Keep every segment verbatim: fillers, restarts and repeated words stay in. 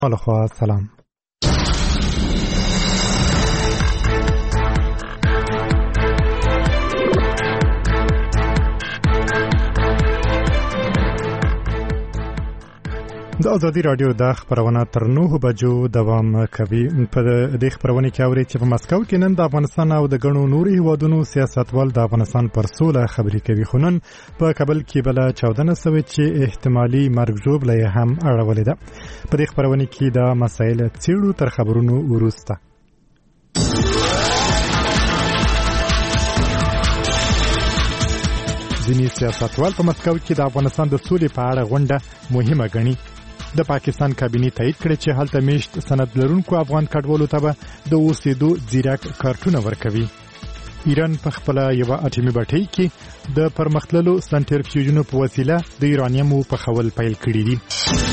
الخوا سلام. د ازادي رادیو د خبرونه تر نهه بجو دوام کوي. په دې خبرونه کې اوري چې په مسکو کې نن د افغانستان او د ګڼو نورو هیوادونو سیاستوال د افغانستان پر سوله خبرې کوي. خو نن په کابل کې بل چاودنه شوې چې احتمالي مرګ ژوبله هم اړولې ده. په دې خبرونه کې دا مسایل څېړو تر خبرونو وروسته. ځینې سیاستوال په مسکو کې د افغانستان د سولې په اړه غونډه مهمه ګڼي. د پاکستان کابینې تایید کړی چې هلته میشت سند لرونکو افغان کډوالو ته به د اوسېدو ځیرک کارتونه ورکوي. ایران په خپل یو اټومي بټۍ کې د پرمختللو سنټریفیوژونو په وسیله د یورانیمو په خول پیل کړی دي.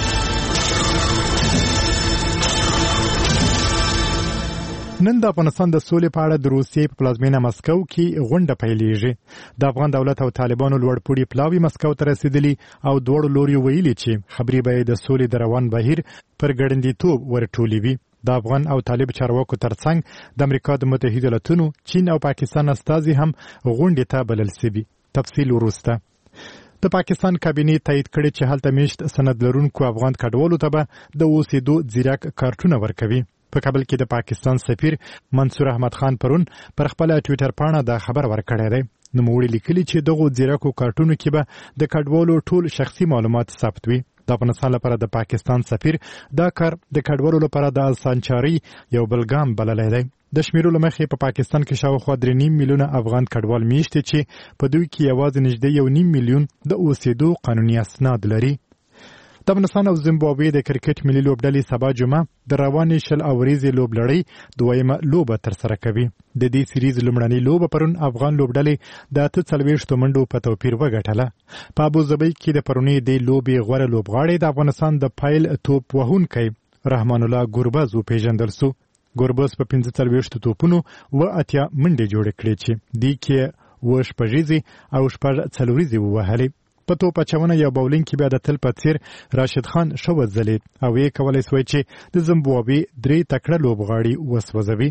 نن د افغانستان د سولې په اړه د روسیې په پلازمینه مسکو کې غونډه پیلېږي. د افغان دولت او طالبانو لوړپوړي پلاوي مسکو ته رسیدلي او دواړو لوریو ویلي چې خبرې به د سولې د روان بهیر پر ګړندیتوب ورټولې وي. د افغان او طالب چارواکو ترڅنګ د امریکا د متحده ایالاتونو، چین او پاکستان استازي هم غونډې ته بلل شوي. تفصیل وروسته. د پاکستان کابینې تایید کړی چې هلته میشت سند لرونکو افغان کډوالو ته به د اوسېدو ځیرک کارتونه ورکوي. په کابل کې د پاکستان سفیر منصور احمد خان پرون پر خپل ټوئیټر پاڼه دا خبر ورکړی دی. نوموړي لیکلي چې دغه ځیرکو کارتونو کې به د کډوالو ټول شخصي معلومات ثبت وي. د افغانستان لپاره د پاکستان سفیر دا کار د کډوالو لپاره د اسانچاري یو بل ګام بللی دی. د شمیرو له مخې په پاکستان کې شاوخوا درې نیم میلیونه افغان کډوال میشته چې په دوی کې یوازې نږدې یو نیم میلیون د اوسېدو قانوني اسناد لري. د افغانستان او زیمبابوې د کرکټ ملي لوبډلې سبا جمعه د روانې شل اوريزې لوبلړۍ دویمه لوبه ترسره کوي. د دې سیریز لومړنۍ لوبه پرون افغان لوبډلې د اته څلوېښتو منډو په توپیر وګټله. په ابوظبي کې د پرونۍ د لوبې غوره لوبغاړی د افغانستان د پایل توپ وهونکی رحمان الله ګوربز وپېژندل سو. ګوربز په پنځه څلوېښتو توپونو و اتیا منډې جوړې کړې چې دې کې و شپږیزې او شپږ څلوریزې ووهلې. په توپ اچونه یا باولینګ کې بیا د تل په څیر راشد خان شو وځلید او یې کولای سوی چې د زیمبابوې درې تکړه لوبغاړي وسوځوي.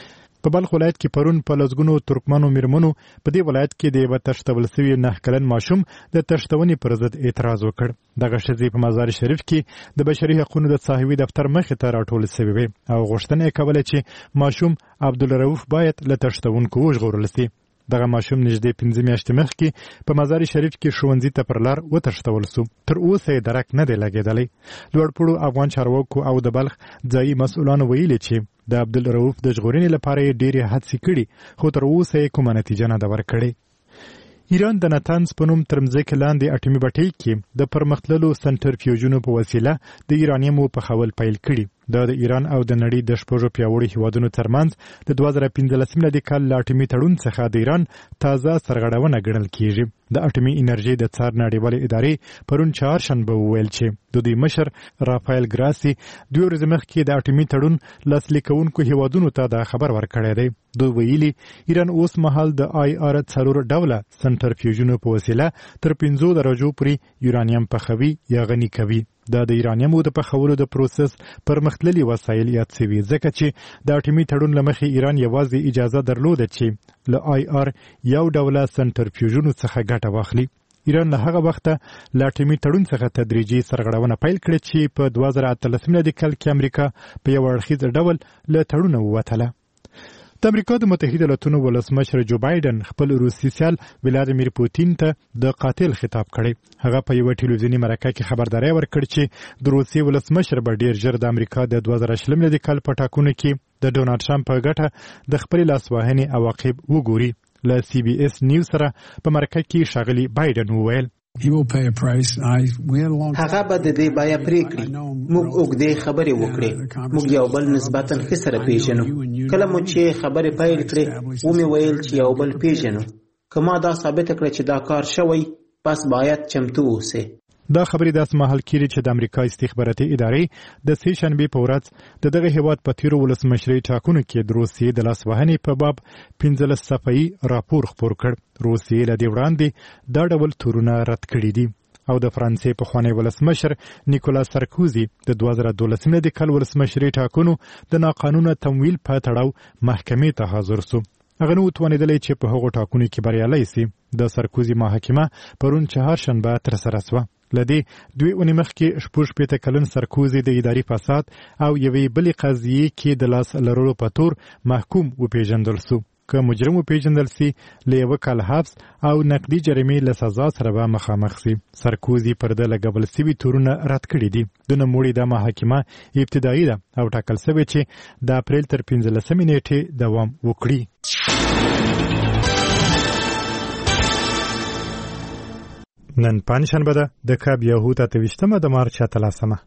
په بلخ ولایت کې پرون په لسګونو ترکمنو میرمنو په دې ولایت کې د یوه تښتول سوي نه کلن ماشوم د تښتونې پر ضد اعتراض وکړ. دغه ښځې په مزار شریف کې د بشري حقوقو د صاحبي دفتر مخې ته راټول سوي وي او غوښتنه یې کوله چې ماشوم عبدالرؤف باید له تښتونکو وژغورل سي. دغه ماشوم نږدې پنځه میاشتې مخکې په مزار شریف کې ښوونځي ته پر لار وتښتول سو. تر اوسه یې درک نه دی لګېدلی. لوړپوړو افغان چارواکو او د بلخ ځایي مسؤلانو ویلي چې د عبدالرؤف د ژغورنې لپاره یې ډېرې هڅې کړي خو تر اوسه یې کومه نتیجه نه ده ورکړې. ایران د نتنز په نوم تر مځکې لاندې اټومي بټۍ کې د پرمختللو سنټریفیوژونو په وسیله د یورانیمو په خول پیل کړي. دا د ایران او د نړۍ د شپږو پیاوړي هیوادونو ترمنځ د دوه زره پنځلسم میلادي کال له اټومي تړون څخه د ایران تازه سرغړونه ګڼل کیږي. د اټومي انرژۍ د څار نړیوالې ادارې پرون چهارشنبه وویل چې د دوی مشر رافایل ګراسي دوه ورځې مخکې د اټومي تړون لاسلیک کوونکو هیوادونو ته دا خبر ورکړی دی. دوی ویلي ایران اوس مهال د آی آر څلور ډوله سنټریفیوژونو په وسیله تر پنځو درجو پورې یورانیم پخوي یا غني کوي. دا د یورانیمو د پخولو د پروسس پرمختللي وسایل یاد شوي ځکه چې د اټومي تړون له مخې ایران یوازې اجازه درلوده چې له آی آر یو ډوله سنټریفیوژونو څخه ګټه واخلي. ایران له هغه وخته له اټومي تړون څخه تدریجي سرغړونه پیل کړې چې په دوه زره اتلسم میلادي کال کې امریکا په یو اړخیز ډول له تړونه ووتله. د امریکا د متحده ایالاتونو ولسمشر جو بایدن خپل روسي سیال ولادیمیر پوتین ته د قاتل خطاب کړی. هغه په یو ټلویزیوني مرکه کې خبرداري ورکړه چې د روسي ولسمشر به ډیر ژر د امریکا د دوه زره شلم میلادي کال په ټاکنو کې د ډونالډ ټرمپ په ګټه د خپل لاسوهنې عواقب وګوري. له سی بي اس نیوز سره په مرکه کې ښاغلي بایدن وویل هغه به د دې بیا پریکړي. موږ اوږدې خبرې وکړې. موږ یو بل نسبتاً ښه سره پیژنو. کله مو چې خبرې پیل کړې ومې ویل چې یو بل پیژنو. که ما دا ثابته کړه چې دا کار شوی پس باید چمتو اوسئ. دا خبرې داس مهال کېږي چې د امریکا استخباراتي ادارې د سې شنبې په ورځ د دغه هیواد په تیرو ولسمشرۍ ټاکنو کې د روسیې د لاسوهنې په باب پنځلس صفحه‌یي راپور خپور کړ. روسیې له دې وړاندې دا ډول تورونه رد کړي دي. او د فرانسې پخوانی ولسمشر نیکولاس سارکوزي د دوه زره دولسم د کال ولسمشري ټاکنو د ناقانونه تمویل په تړاو محکمې ته حاضر سو. هغه نو توانېدلی چې په هغو ټاکنو کې بریالی سي. د سارکوزي محاکمه پرون چهارشنبه ترسره سوه. له دې دوی اونۍ مخکې شپږ شپېته کلن سارکوزي د اداري فساد او یوې بلې قضیې کې د لاس لرلو په تور محکوم وپېژندل سو. که مجرم وپېژندل سي له یوه کال حبس او نقدي جریمې له سزا سره به مخامخ سي. سارکوزي پر ده لګول سوي تورونه رد کړي دي. د نوموړي دا محاکمه ابتدایي ده او ټاکل سوې چې د اپریل تر پنځلسمې نیټې دوام وکړي. نن پنجشنبه ده د کاب یهود اته ویشتمه د مارچ اتلسمه.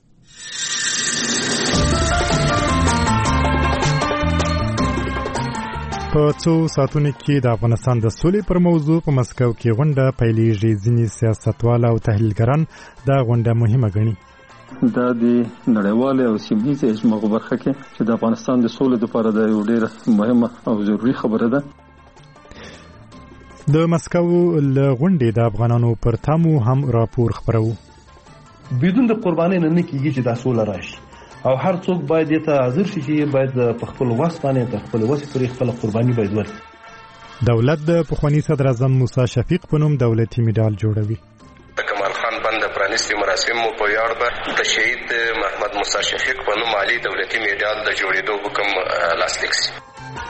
په څو ساعتونو کې د افغانستان د سولې پر موضوع په مسکو کې غونډه پیلېږي. ځینې سیاستوال او تحلیلګران دا غونډه مهمه ګڼي. دا د نړیوال او سیمه‌ییز اجماع برخه کې چې د افغانستان د سولې لپاره د یو ډېر مهمه او ضروري خبره ده. د مسکو له غونډې د افغانانو پر تامو هم راپور خپرو. بدون د قربانۍ نه کېږي چې دا سوله راشي او هر څوک باید ته حاضر شي چې باید په خپل وس باندې په خپل وس پورې خپل قرباني باید ورکړي. دولت د پخوانی صدر اعظم موسی شفیق په نوم دولتي میډال جوړوي. د کمال خان بند پرانیستي مراسم مو په یاد به د شهید محمد موسی شفیق په نوم عالی دولتي میډال د جوړېدو حکم لاسلیک شي.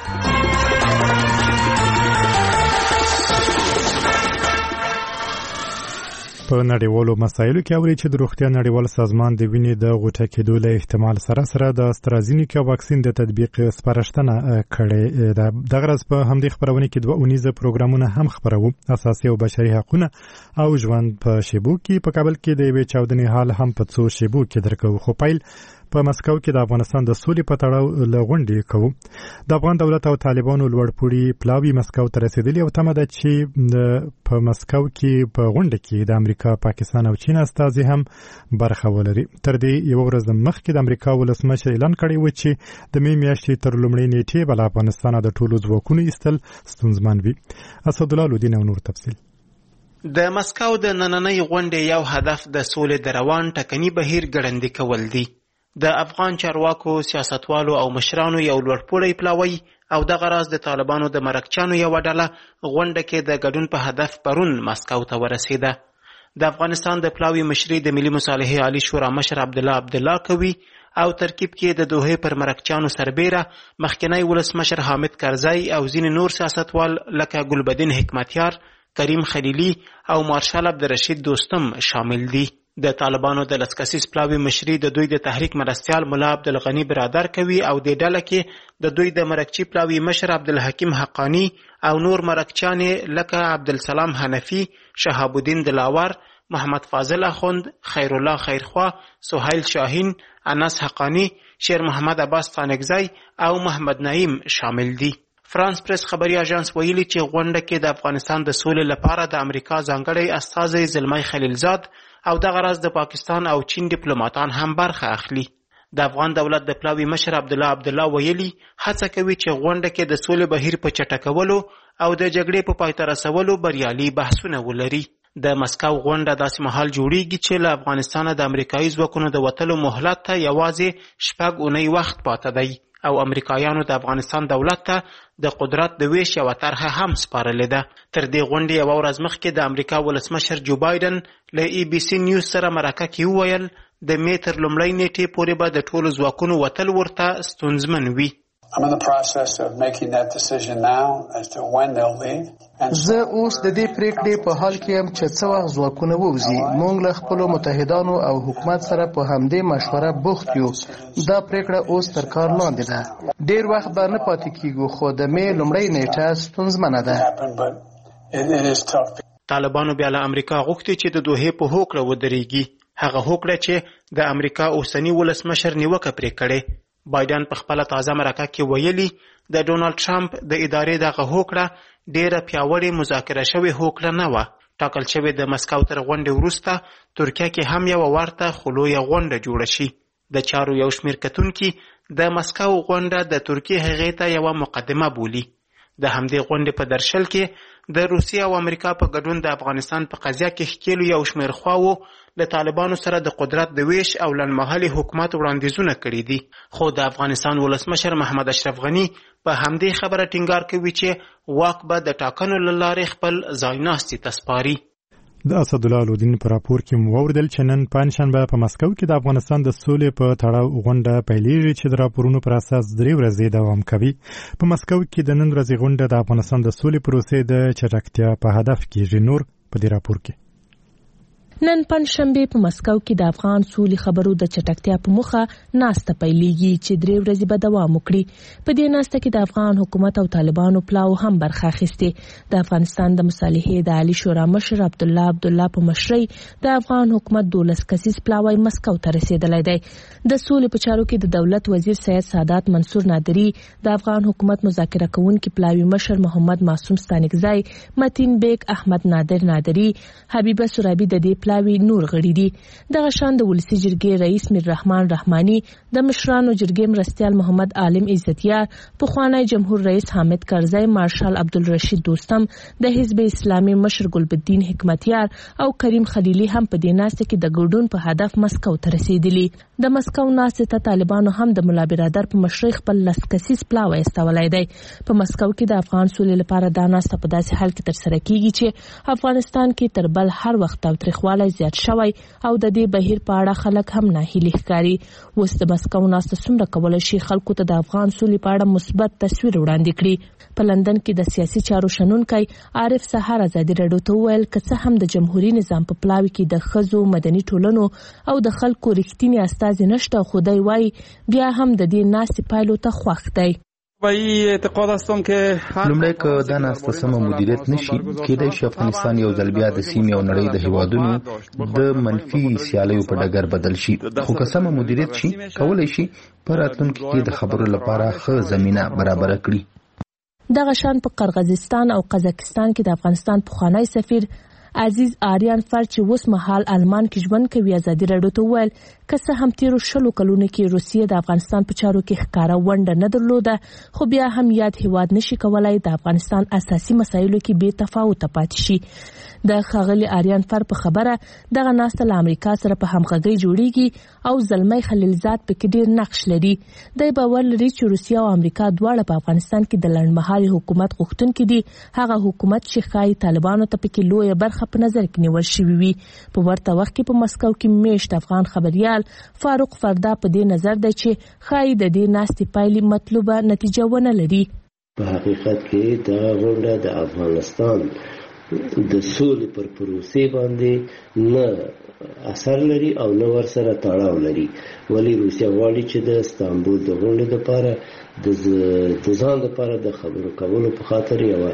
په نړیوالو مسایلو کې اوري چې د روغتیا نړیوال سازمان د وینې د غوټه کېدو له احتمال سره سره د استرازینیکا واکسین د تطبیق سپارښتنه کړې ده. دغه ورځ په همدې خپرونه کې دوه اونیزه پروګرامونه هم خپرو. اساسي او بشري حقوقونه او ژوند په شیبو کې. په کابل کې د یوې چاودنې حال هم په څو شیبو کې درکو. خو پیل په مسکو کې د افغانستان د سولې په تړاو له غونډې کوو. د افغان دولت او طالبانو لوړپوړي پلاوي مسکو ته رسېدلي او تمه ده چې په مسکو کې په غونډه کې د امریکا، پاکستان او چین استازي هم برخه ولري. تر دې یو ورځ مخکې د امریکا ولسمشر اعلان کړی و چې د مې میاشتې تر لومړۍ نیټې به له افغانستانه د ټولو ځواکونو ایستل ستونزمن وي. اسدالله لودین او نور تفصیل. د مسکو د نننۍ غونډې یو هدف د سولې د روان ټکني بهیر ګړندي کول دي. د افغان چارواکو، سیاستوالو او مشرانو یو لوړپوړی پلاوی او دغه راز د طالبانو د مرکچانو یو ډله غونډه کې د ګډون په هدف پرون مسکو ته ورسېده. د افغانستان د پلاوی مشري د ملي مصالحې عالی شورا مشر عبدالله عبدالله کوي او ترکیب کې د دوحې پر مرکچانو سربیره مخکنی ولسمشر حامد کرزی او ځینې نور سیاستوال لکه ګلبدین حکمتیار، کریم خلیلی او مارشال عبدالرشید دوستم شامل دي. د طالبانو د لسکسیس پلاوی مشري د دوی د تحریک مرستیال ملا عبدالغنی برادر کوي او د ډله کې د دوی د مرکچی پلاوی مشر عبدالحکیم حقانی او نور مرکچانې لکه عبدالسلام حنفی، شهاب الدین دلاور، محمد فاضل اخوند، خیر الله خیرخوا، سهیل شاهین، انس حقانی، شیر محمد عباس خانگزی او محمد نعیم شامل دي. فرانس پریس خبري اژانس ویلي چې غونډه کې د افغانستان د سولې لپاره د امریکا ځانګړی استازی زلمی خلیلزاد او دغه راز د پاکستان او چین ډیپلوماټان هم برخه اخلي. د افغان دولت د پلاوی مشر عبدالله عبدالله ویلي هڅه کوي چې غونډه کې د سولې بهیر په چټکولو او د جګړې په پای ته رسولو بریالي بحثونه ولري. د مسکو غونډه داسې مهال جوړیږي چې له افغانستانه د امریکایي ځواکونو د وتلو مهلت ته یوازې شپږ اونۍ وخت پاته دی او امریکایانو د افغانستان دولت ته د قدرت د ویش یوه طرحه هم سپارلې ده. تر دې غونډې یوه ورځ مخکې د امریکا ولسمشر جو بایدن له ای بي سي نیوز سره مرکه کې وویل د مې تر لومړۍ نیټې پورې به د ټولو ځواکونو وتل ورته ستونزمن وي. زه اوس د دې پریکړې په حال کې یم چې څه وخت ځواکونه ووځي. موږ له خپلو متحدانو او حکومت سره په همدې مشوره بوخت یو. دا پریکړه اوس تر کار لاندې ده. ډیر وخت به نه پاتې کیږو خو د مې لومړۍ نیټه ستونزمنه ده. طالبانو بیا له امریکا غوښتي چې د دوحې په هوکړه ودرېږي، هغه هوکړه چې د امریکا اوسني ولسمشر نیوکه پرې کړې. بایدن په خپله تازه مرکه کې ویلي د ډونالډ ټرمپ د ادارې دغه هوکړه ډیره پیاوړې مذاکره شوې هوکړه نه وه. ټاکل شوې د مسکو تر غونډې وروسته ترکیه کې هم یوه ورته خو لویه غونډه جوړه شي. د چارو یو شمېر کتونکي د مسکو غونډه د ترکیې هغې ته یوه مقدمه بولي. د همدې غونډې په درشل کې د روسیې او امریکا په ګډون د افغانستان په قضیه کې ښکېلو یو شمېر خواوو له طالبانو سره د قدرت د ویش او لنډمهالي حکومت وړاندیزونه کړي دي. خو د افغانستان ولسمشر محمد اشرف غني په همدې خبره ټینګار کوي چې واک به د ټاکنو له لارې خپل ځایناستي ته سپاري. د اسدالله الودین په راپور کې مو واوریدل چې نن پنجشنبه په مسکو کې د افغانستان د سولې په تړاو غونډه پیلېږي چې د راپورونو پر اساس درې ورځې دوام کوي. په مسکو کې د نن ورځې غونډه د افغانستان د سولې پروسې د چټکتیا په هدف کېږي. نور په دې راپور کې نن پنځشنبه په مسکو کې د افغان سولې خبرو د چټکتیا په موخه ناسته پیلېږي چې درې ورځې به دوام وکړي. په دې ناسته کې د افغان حکومت او طالبانو پلاو هم برخه اخیستې. د افغانستان د مصالحې د عالی شورا مشر عبدالله عبدالله په مشرۍ د افغان حکومت دولس کسیز پلاوی مسکو ته رسیدلی دی. د سولې په چارو کې د دولت وزیر سید سادات منصور نادری، د افغان حکومت مذاکره کوونکي پلاوی مشر محمد معصوم ستانکزی، متین بیگ احمد نادر نادری، حبیبه سرابی د دې پلاوی نور غړي دي. دغه شان د ولسی جرګې رئیس میر رحمان رحمانی، د مشرانو جرګې مرستیال محمد عالم عزتیار، پخوانی جمهور رئیس حامد کرزی، مارشال عبدالرشید دوستم، د حزب اسلامي مشر ګلبدین حکمتیار او کریم خلیلی هم په دې ناسته کې د ګډون په هدف مسکو ته رسیدلی. د مسکو ناسته ته طالبانو هم د ملا برادر په مشرۍ خپل لس کسیز پلاوی استولی دی. په مسکو کې د افغان سولې لپاره دا ناسته په داسې حال کې ترسره کیږي چې افغانستان کې تر بل هر وخت تاوتریخوالی زیات شوی او د دې بهیر په اړه خلک هم ناهیلي ښکاري. اوس د مسکو ناسته څومره کولی شي خلکو ته د افغان سولې په اړه مثبت تصویر وړاندې کړي. په لندن کې د سیاسي چارو شنونکی عارف سهار ازادي راډیو ته وویل که څه هم د جمهوریت نظام په پلاوي کې د ښځو، مدني ټولنو او د خلکو رښتینی استازي نشته، خو دی وایي بیا هم د دې ناستې پایلو ته خوښ دی. لومړی که دا ناسته سمه مدیریت نشي، کېدای شي افغانستان یو ځل بیا د سیمې او نړۍ د هیوادونو د منفي سیالیو په ډګر بدل شي. خو که سمه مدیریت شي، کولی شي په راتلونکي کې د خبرو لپاره ښه زمینه برابره کړي. دغه شان په قرغیزستان او قزاقستان کې د افغانستان پخوانی سفیر عزیز آریان فر چې اوس مهال آلمان کې ژوند کوي ازادي راډیو ته وویل که څه هم تیرو شلو کلونو کې روسیې د افغانستان په چارو کې ښکاره ونډه نه درلوده، خو بیا هم یاد هیواد نشي کولای د افغانستان اساسي مسایلو کې بې تفاوته پاتې شي. د ښاغلي آریان فر په خبره دغه ناسته له امریکا سره په همغږۍ جوړیږي او زلمی خلیلزاد پکې ډېر نقش لري. دی باور لري چې روسیه او امریکا دواړه په افغانستان کې د لنډمهالي حکومت غوښتونکي دي، هغه حکومت چې ښایي طالبانو ته پکې لویه برخه په نظر کې نیول شوی وي. په ورته وخت کې په مسکو کې میشت افغان خبريال فاروق فردا په دې نظر دی چې ښایي د دې ناستې پایلې مطلوبه نتیجه ونه لري. په حقیقت کې دا غونډه د افغانستان د سولې پر پروسې باندې نه اثر لري او نه ورسره تړاو لري. ولی روسیه غواړي چې د استانبول د غونډې لپاره د ځان لپاره د خبرو کولو په خاطر یو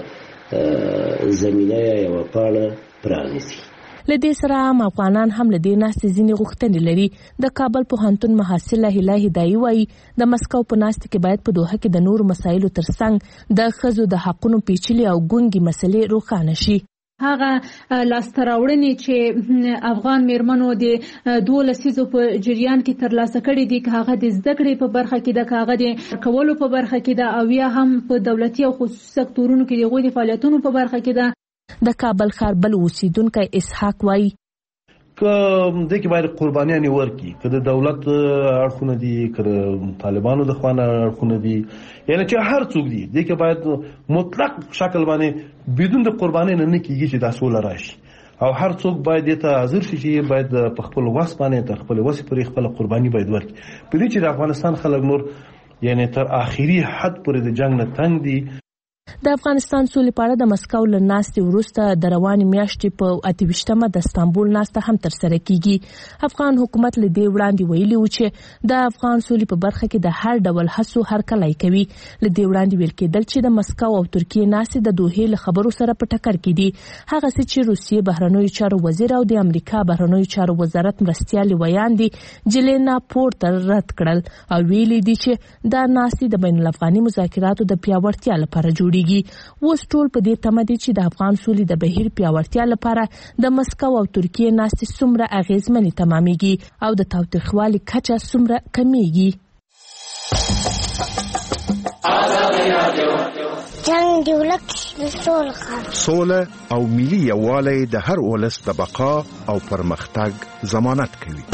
زمینه یا یو پاڼه پرانیزي. له دې سره هم افغانان هم له دې ناستې ځینې غوښتنې لري. د کابل پوهنتون محصله هیله هدایي وایي د مسکو په ناستې کې باید په دوحه کې د نورو مسایلو ترڅنګ د ښځو د حقونو پیچلې او ګونګې مسلې روښانه شي. هغه لاسته راوړنې چې افغان میرمنو د دوه لسیزو په جریان کې ترلاسه کړي دي، که هغه د زده کړې په برخه کې ده، که هغه د کولو په برخه کې ده، او یا هم په دولتي او خصوصي سکتورونو کې د هغوی د فعالیتونو په برخه کې ده. د کابل ښار بل اوسیدونکی اسحاق وایي که دې کې باید قربانیانې ورکړي، که د دولت اړخونه دي، که د طالبانو د خوا نه اړخونه دي، یعنی چې هر څوک دي دې کې باید مطلق شکل باندې بدون د قربانۍ نه نه کېږي چې دا سوله راشي، او هر څوک باید دې ته حاضر شي چې باید په خپل وس باندې تر خپل وس پورې خپل قرباني باید ورکړي. په دې چې د افغانستان خلک نور یعنی تر آخري حد پورې د جنگ نه تنګ دي. د افغانستان سولې په اړه د مسکو له ناستې وروسته د روانې میاشتې په اته ویشتمه د استانبول ناسته هم ترسره کیږي. افغان حکومت له دې وړاندې ویلي و چې د افغان سولې په برخه کې د هر ډول هڅو هرکلی کوي. له دې وړاندې ویل کېدل چې د مسکو او ترکیې ناستې د دوحې له خبرو سره په ټکر کې دي. هغه څه چې روسیې بهرنیو چارو وزیر او د امریکا بهرنیو چارو وزارت مرستیال ویاندې جلینا پورتر رد کړل او ویلي دي چې دا ناستې د بین الافغاني مذاکراتو د پیاوړتیا لپاره جوړ اوس ټول په دې تمه دي چې د افغان سولې د بهیر پیاوړتیا لپاره د مسکو او ترکیې ناستې څومره اغیزمنې تمامیږي او د تاوتریخوالي کچه څومره کمیږي. جنگ دی ولک سوله سوله او ملي یووالی د هر ولس د بقا او پرمختګ ضمانت کوي.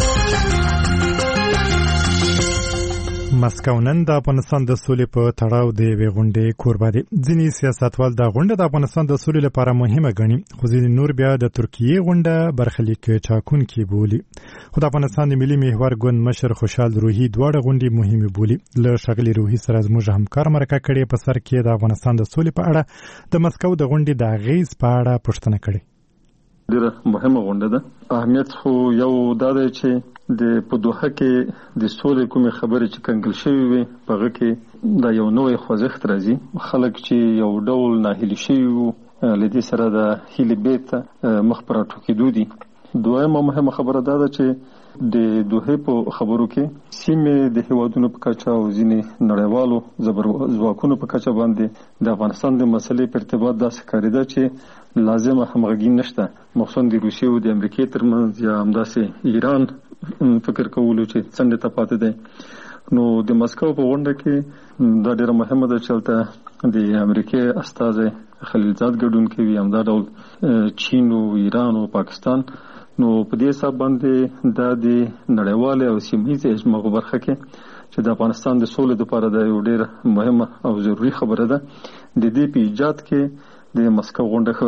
مسکو نن د افغانستان د سولې په تړاو د یوې غونډې کوربه دي. ځینې سیاستوال دا غونډه د افغانستان د سولې لپاره مهمه ګڼي، خو ځینې نور بیا د ترکیې غونډه برخلیک ټاکونکې بولي. خو د افغانستان د ملي محور ګوند مشر خوشحال روحي دواړه غونډې مهمې بولي. له ښاغلي روحي سره زموږ همکار مرکه کړې په سر کې د افغانستان د سولې په اړه د مسکو د غونډې د اغېز په اړه پوښتنه کړې. ډېره مهمه غونډه ده. اهمیت خو یو دا دی چې د په دوحه کې د سولې کومې خبرې چې کنګل شوې وي په هغه کې دا یو نوی خوځښت راځي. خلک چې یو ډول ناهیلي شوي وو له دې سره د هیلې بیرته مخ پر راټوکېدو دي. دویمه مهمه خبره دا ده چې د دوحې په خبرو کې سیمې د هیوادونو په کچه او ځینې نړیوالو ځواکونو په کچه باندې د افغانستان د مسلې په ارتباط داسې ښکارېده چې لازمه همغږي نشته، مخصوصا د روسیې او د امریکې ترمنځ یا همداسې ایران فکر کولو چې څنډې ته پاتې دی. نو د مسکو په غونډه کې دا ډېره مهمه ده چې هلته د امریکې استازی خلیلزاد ګډون کوي، همدا ډول چین او ایران او پاکستان. نو په دې حساب باندې دا د نړیوالې او سیمهیزې اجماع برخه کې چې د افغانستان د سولې لپاره دا یو ډېره مهمه او ضروري خبره ده. د دې په ایجاد کې د مسکو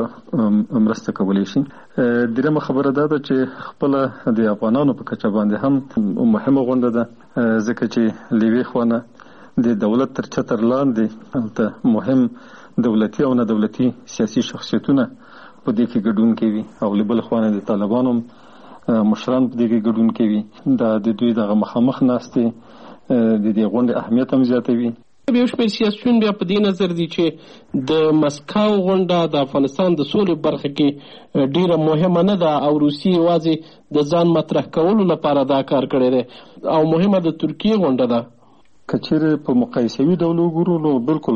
غونډه مرسته کولی شي. درېیمه خبره دا ده چې خپله د افغانانو په کچه باندې هم مهمه غونډه ده، ځکه چې له یوې خوا نه د دولت تر چتر لاندې هلته مهم دولتي او نه دولتي سیاسي شخصیتونه په دې کې ګډون کوي، او له بل خوا نه د طالبانو مشران په دې کې ګډون کوي. دا د دوی دغه مخامخ ناستې د دې غونډې اهمیت هم زیاتوي. یو شمېر سیاسیون بیا په دې نظر دي چې د مسکو غونډه د افغانستان د سولې برخه کې ډیره مهمه نه ده او روسیې یوازې د ځان مطرح کولو لپاره دا کار کړی دی او مهمه د ترکیې غونډه ده. که چیرې په مقایسوي ډول وګورو نو بالکل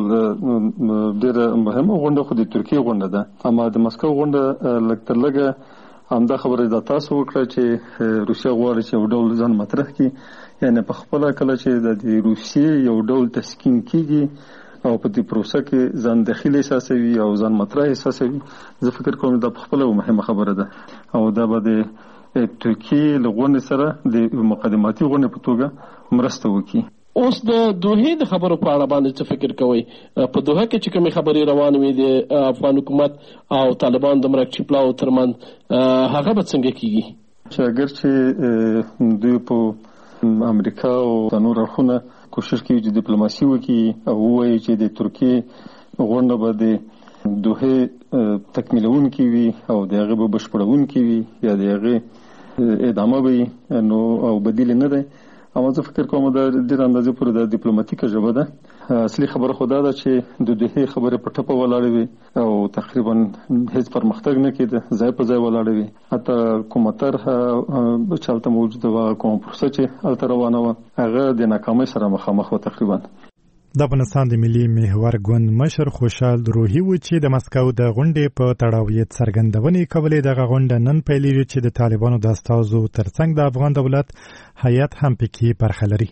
ډیره مهمه غونډه خو د ترکیې غونډه ده، اما د مسکو غونډه لږ تر لږه همدا خبره دا تاسو وکړه چې روسیه غواړي چې یو ډول ځان مطرح کړي، یعنی په خپله کله چې د روسیې یو ډول تسکین کیږي او په دې پروسه کې ځان داخلي احساسوي او ځان مطرح احساسوي، زه فکر کوم دا په خپله مهمه خبره ده او دا به د ترکیې له غونډې سره د مقدماتي غونډې په توګه مرسته وکړي. اوس د دوحې د خبرو په اړه باندې څه فکر کوئ؟ په دوحه کې چې کومې خبرې روانې وي د افغان حکومت او طالبان د مرکچي پلاو ترمنځ هغه به څنګه کیږي؟ چې اگر چې دوی په امریکا او نور اړخونه کوشش کوي چې ډیپلوماسي وکړي او ووایي چې د ترکیې غونډه به د دوحې تکمیلونکې وي او د هغې به بشپړونکې وي یا د هغې ادامه به وي، نو او بدیل نه دی. اما زه فکر کوم دا ډېر اندازې پورې د ډیپلوماتیکه ژبه ده. اصلي خبره خو دا ده چې د دوحې خبرې په ټپه ولاړې وي او تقریبا هیڅ پرمختګ نه کېده، ځای په ځای ولاړې وي. حتی کومه طرحه چې هلته موجوده وه، کومه پروسه چې هلته روانه وه، هغه د ناکامۍ سره مخامخ وه تقریبا. د افغانستان د ملي محور ګوند مشر خوشحال روحي و چې د مسکو د غونډې په تړاو یې څرګندونې کولې. دغه غونډه نن پیلېږي چې د طالبانو د استازو ترڅنګ د افغان دولت هیات هم پکې برخه لري.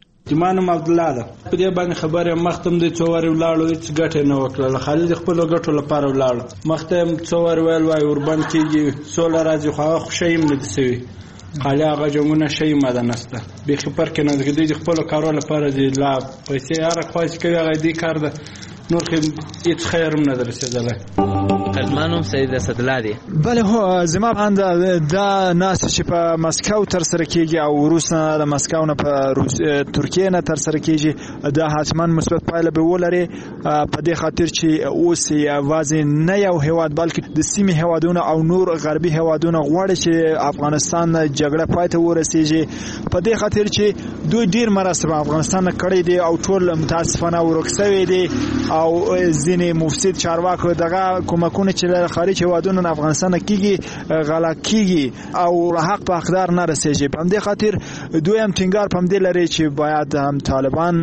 جمانم عبدالله ده په دې باندې خبره مختم د څواري ولاړو هیڅ ګټه نه وکړه، خالد خپل ګټو لپاره ولاړ مختم څواري ویل وای اوربن کېږي سوله راځي خو خوشایم نه دي خالی هغه جنګونه شي ماده نسته بیخي پر کې نه د خپل کارو لپاره دی لا پیسې هر خواهش کوي هغه دې کار ده، نور خې هیڅ خیر هم نه درسېدلی. قدمانم سید اسدالله دی. بله هو زما باند دا ناس چې په مسکو تر سره کېږي او وروسته د مسکو نه په ترکیې نه تر سره کېږي، دا حتما مثبت پایله به ولري په دې خاطر چې اوس یوازې نه یو هیواد بلکې د سیمې هیوادونه او نور غربي هیوادونه غواړي چې افغانستان جګړه پای ته ورسېږي، په دې خاطر چې دوی ډیر مرسته په افغانستان کړې دي او ټول متاسفانه ورک شوي دي او ځینې مفسد چارواکو دغه کومکونه چې له خارج هیوادونو افغانستان کېږي غلا کېږي او حق په حقدار نه رسېږي. په همدې خاطر دوی هم ټینګار په همدې لري چې باید هم طالبان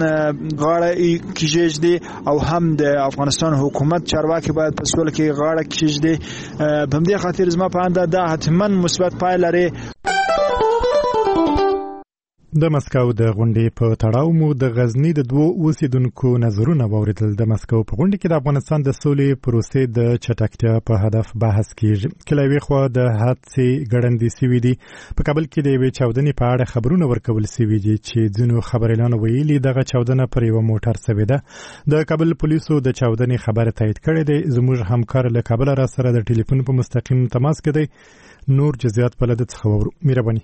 غاړه کېږدي او هم د افغانستان حکومت چارواکي باید په سوله کې غاړه کېږدي. په همدې خاطر زما په اند دا حتما مثبت پایله لري. د مسکو د غونډې په تړاو مو د غزنی د دوو اوسیدونکو نظرونه واوریدل. د مسکو په غونډه کې د افغانستان د سولې پروسې د چټکتیا په هدف بحث کیږي. کله وی خو د حادثې ګړندې سوي دي. په کابل کې د یوې چاودنې په اړه خبرونه ورکول سوي دي چې ځینو خبريالانو ویلي دغه چاودنه پر یو موټر سوي ده. د کابل پولیسو د چاودنې خبره تایید کړې ده. زموږ همکار له کابل را سره د ټلیفون په مستقیم تماس کې دی. نور جزئیات په لید څخه ورو مهرباني.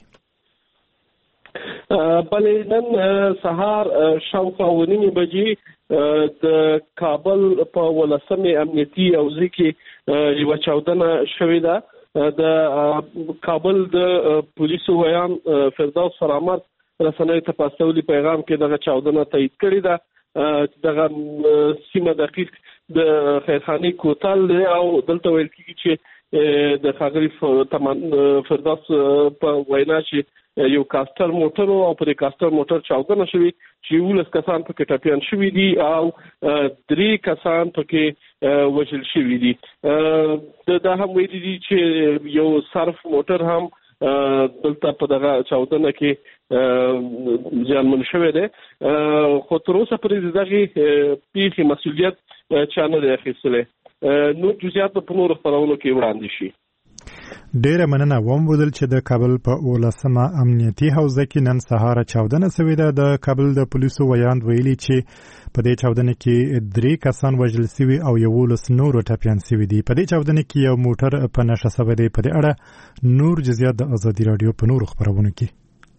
بلې نن سهار شاوخوا اوه نیمې بجې د کابل په ولسمې امنیتي حوزې کې یوه چاودنه شوې ده. د کابل د پولیسو ویان فردوس فرامرد رسنیو ته په استولي پیغام کې دغه چاودنه تایید کړې ده. دغه سیمه دقیق د خیرخانې کوتل دی او دلته ویل کېږي چې د ښاغلي فردوس په وینا چې یو کاستر موټر او په کاستر موټر چاودنه شوې چې یولس کسان پکې ټپیان شوي دي او درې کسان پکې وژل شوي دي. دا هم ویلي دي چې یو صرف موټر هم دلته په دغه چاودنه کې زیانمن شوی دی. خو تر اوسه پورې دغه پیښې مسؤلیت چا نه دی اخیستلی. نور جزئیات په نورو خپرونو کې وړاندې شي. ډیره مننه. ووم ودل چې د کابل په ولسمه امنیتي حوزه کې نن سهار چاودنه شوې ده. د کابل د پولیسو ویاند ویلي چې په دې چاودنه کې درې کسان وژل شوي او یولس نور ټپیان شوي دي. په دې چاودنه کې یو موټر په نښه شوی دی. په دې اړه نور جزئیات د ازادي رادیو په نورو خبرونو کې.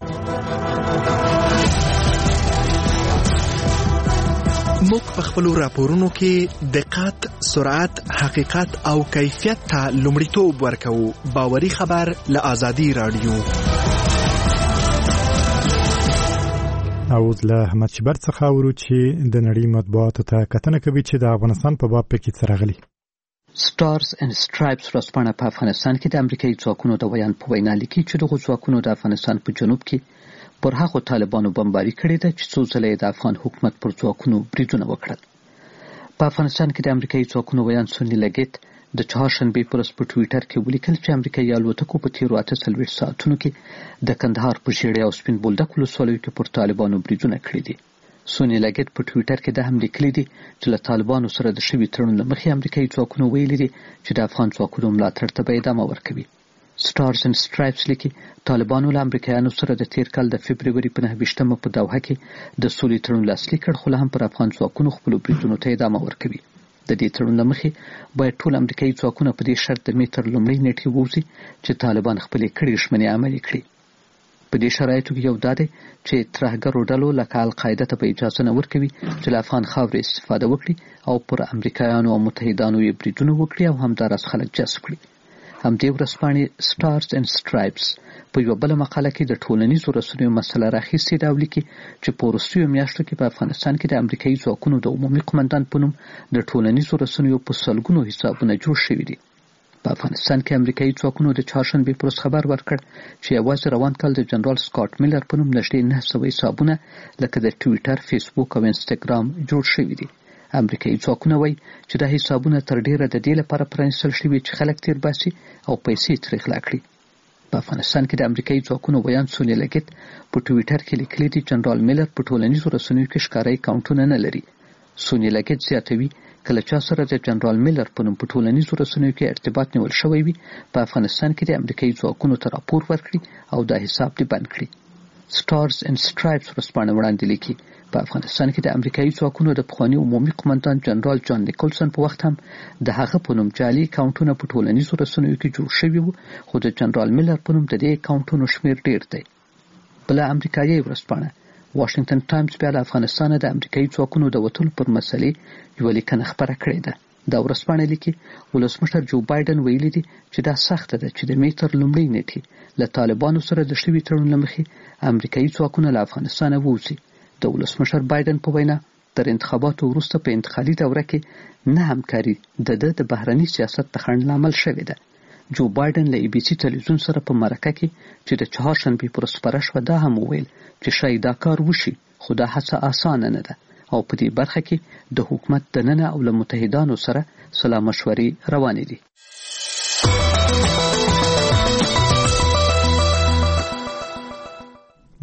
موږ په خپل راپورونو کې دقت، سرعت، حقیقت او کیفیت ته لومړیتوب ورکوو. باوري خبر له ازادي رادیو. اوس له احمد شبر څخه ورو چې د نړۍ مطبوعاتو ته کتنه کوي چې د افغانستان په باب کې څه راغلي. سټارز اینڈ سټرایپس ورځپاڼه په افغانستان کې د امریکایي ځواکونو د ویان په وینا لیکي چې دغه ځواکونو د افغانستان په جنوب کې پر هغو طالبانو بمباري کړې ده چې څو ځله د افغان حکومت پر ځواکونو بریدونه وکړل. په افغانستان کې د امریکایي ځواکونو ویان سونی لګیت د چهارشنبې په ورځ په ټویټر کې ولیکل چې امریکایي الوتکو په تیرو اته څلوېښت ساعتونو کې د کندهار په ژیړې او سپین بولدک ولسوالیو کې پر طالبانو بریدونه کړي دي. سونی لګیت په ټویټر کې دا هم لیکلي دي چې له طالبانو سره د شوي تړون له مخې امریکایي ځواکونو ویلي دي چې د افغان ځواکونو ملاتړ ته به ادامه ورکوي. سټارز اینڈ سټرایپس لیکي طالبانو له امریکایانو سره د تیر کال د فبروري په نهه ویشتمه په دوحه کې د سولې تړون لاسلیک کړ، خو لا هم پر افغان ځواکونو خپلو بریدونو ته ادامه ورکوي. د دې تړون له مخې باید ټول امریکایي ځواکونه په دې شرط د مې تر لومړۍ نیټې ووځي چې طالبان خپلې کړې ژمنې عملي کړي. په دې شرایطو کې یو دا دی چې ترهګرو ډلو لکه القاعده ته به اجازه نه ورکوي چې له افغان خاورې استفاده وکړي او پر امریکایانو او متحدانو یې بریدونه وکړي او همداراز خلک جذب کړي. همدې ورځپاڼې سټارز اینډ سټرایپس په یوه بله مقاله کې د ټولنیزو رسنیو مسله راخیستې ده او لیکي چې په وروستیو میاشتو کې په افغانستان کې د امریکایي ځواکونو د عمومي قمندان په نوم د ټولنیزو رسنیو په سلګونو حسابونه جوړ شوي دي. په افغانستان کې امریکایي ځواکونو د چهارشنبې په ورځ خبر ورکړ چې یوازې روان کال د جنرال سکاټ میلر په نوم نږدې نهه سوه حسابونه لکه د ټویټر، فیسبوک او انسټاګرام جوړ شوي دي. امریکایي ځواکونه وایي چې دا حسابونه تر ډیره د دې لپاره پرانیستل شوي چې خلک تیر باسي او پیسې ترې غلا کړي. په افغانستان کې د امریکایي ځواکونو ویان سونی لګیت په ټویټر کې لیکلي دي جنرال میلر په ټولنیزو رسنیو کې ښکاره اکاونټونه نه لري. سونی لګیت زیاتوي کله چا سره د جنرال میلر په نوم په ټولنیزو رسنیو کې ارتباط نیول شوی وي په افغانستان کې د امریکایي ځواکونو ته راپور ورکړي او دا حساب دې بند کړي. سټارز اینڈ سټرایپس ورځپاڼه وړاندې لیکي په افغانستان کې د امریکایي ځواکونو د پخواني عمومي قمندان جنرال جان نیکولسن په وخت هم د هغه په نوم جعلي اکاونټونه په ټولنیزو رسنیو کې جوړ شوي وو، خو د جنرال میلر په نوم د دې اکاونټونو شمیر ډیر دی. بله امریکایي ورځپاڼه واشنگټن ټایمز بیا له افغانستانه د امریکایي ځواکونو د وتلو پر مسلې یوه لیکنه خپره کړې ده. دا ورځپاڼه لیکي ولسمشر جو بایدن ویلي دي چې دا سخته ده چې د مې تر لومړۍ نیټې له طالبانو سره د شوي تړون له مخې امریکایي ځواکونه له افغانستانه ووځي. د ولسمشر بایدن په وینا تر انتخاباتو وروسته په انتقالي دوره کې نه همکاري د ده د بهرني سیاست د خنډ لامل شوې ده. جو بایدن له ای بي سي تلویزیون سره په مرکه کې چې د چهارشنبې پر ورځ خپره شوه دا هم وویل چې شاید دا کار وشي، خو دا هڅه اسانه نه ده او په دې برخه کې د حکومت دننه او له متحدانو سره سلا مشورې روانې دي.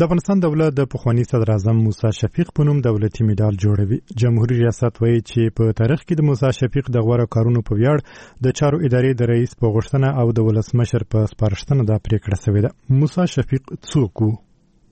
د افغانستان دولت د پخوانی صدر اعظم موسی شفیق په نوم دولتي میډال جوړوي. جمهوریت ریاست وایي چې په تاریخ کې د موسی شفیق د غوړه کارونو په ویاړ د چارو ادارې د رئیس په غوښتنه او د ولسمشر په سپارښتنه دا پریکړه شوې ده. موسی شفیق څوک و؟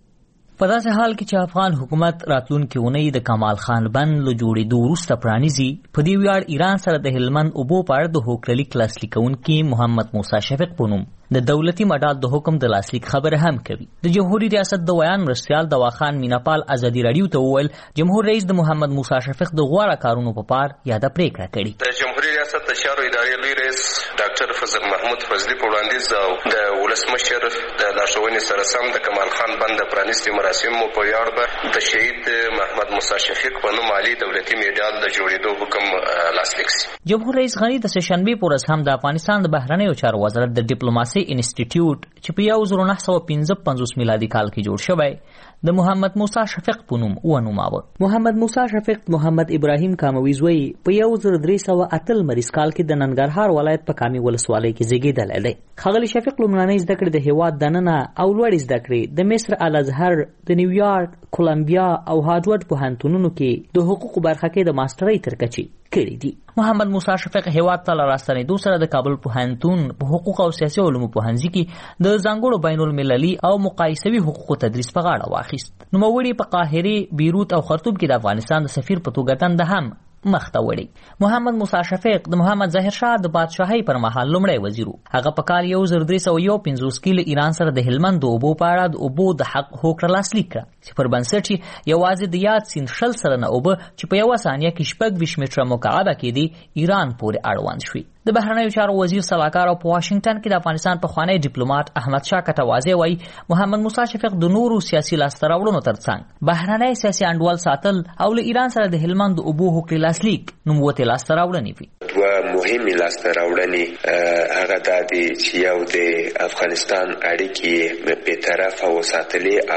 په داسې حال کې چې افغان حکومت راتلونکې اونۍ د کمال خان بند له جوړېدو وروسته پرانیزي، په دې ویاړ ایران سره د هلمند اوبو په اړه د هوکړلیک لاسلیک کوونکي محمد موسی شفیق په نوم د دولتي مډال د حکم د لاسلیک خبره هم کوي. د جمهوریت ریاست د ویان مرستیال دواخان میناپال ازادي رادیو ته وویل جمهور رئیس د محمد موسی شفیق د غوړه کارونو په پار یاده پریکړه کړې. د جمهوریت ریاست د چارو ادارې لوی رئیس ډاکټر فضل محمود فضلي په وړاندیز او د ولسمشر د لارښوونې سره سم د کمال خان بند پرانیستي مراسمو په ویاړ به د شهید محمد موسی شفیق په نوم عالی دولتي میډال د جوړېدو حکم لاسلیک شي. جمهور رئیس غني د سهشنبه په ورځ هم د افغانستان د بهرنیو چارو وزارت د ډیپلوماسي انسټیټیوټ چې په یو زر نه سوه پنځه پنځوس میلادي کال کې جوړ شوی د محمد موسی شفیق په نوم ونوماوه. محمد موسی شفیق محمد ابراهیم کامویز وایي په یو زر درې سوه اته لمریز کال کې د ننګرهار ولایت په کامي ولسوالۍ کې زیږېدلی دی. ښاغلي شفیق لومړنۍ زده کړې د هېواد دننه او لوړې زده کړې د مصر الازهر، د نیویارک، کولمبیا او هارورډ پوهنتونونو کې د حقوقو برخه کې د ماسټرۍ تر کچې کړي دي. محمد موسی شفیق هېواد ته له راستنېدو سره د کابل پوهنتون په حقوق او سیاسي علومو پوهنځي کې د ځانګړو بین المللي او مقایسوي حقوقو تدریس په غاړه واخیست. نوموړي په قاهرې، بیروت او خرطوم کې د افغانستان د سفیر په توګه دنده هم مخته وړي. محمد موسی شفیق د محمد ظاهر شاه د بادشاهۍ پر مهال لومړی وزیر و. هغه په کال یو زر درې سوه یو پنځوس کې له ایران سره د هلمند د اوبو په اړه د اوبو د حق هوکړه لاسلیک کړه چې پر بنسټ یې یوازې د یاد سیند شل سلنه اوبه چې په یوه ثانیه کې شپږ ویشت متره مکعبه کې دي ایران پورې اړوند شوي. د بهرنیو چارو وزیر سلاکار او په واشنگټن کې د افغانستان پخوانی ډیپلوماټ احمد شاه کټوازی وایي محمد موسی شفیق د نورو سیاسي لاسته راوړنو ترڅنګ بهرنی سیاسي انډول ساتل او له ایران سره د هلمند اوبو هوکړې لاسلیک نوموتې لاسته راوړنې وي. دوه مهمې لاسته راوړنې هغه دا دي چې یو د افغانستان اړیکې بېطرفه وساتلې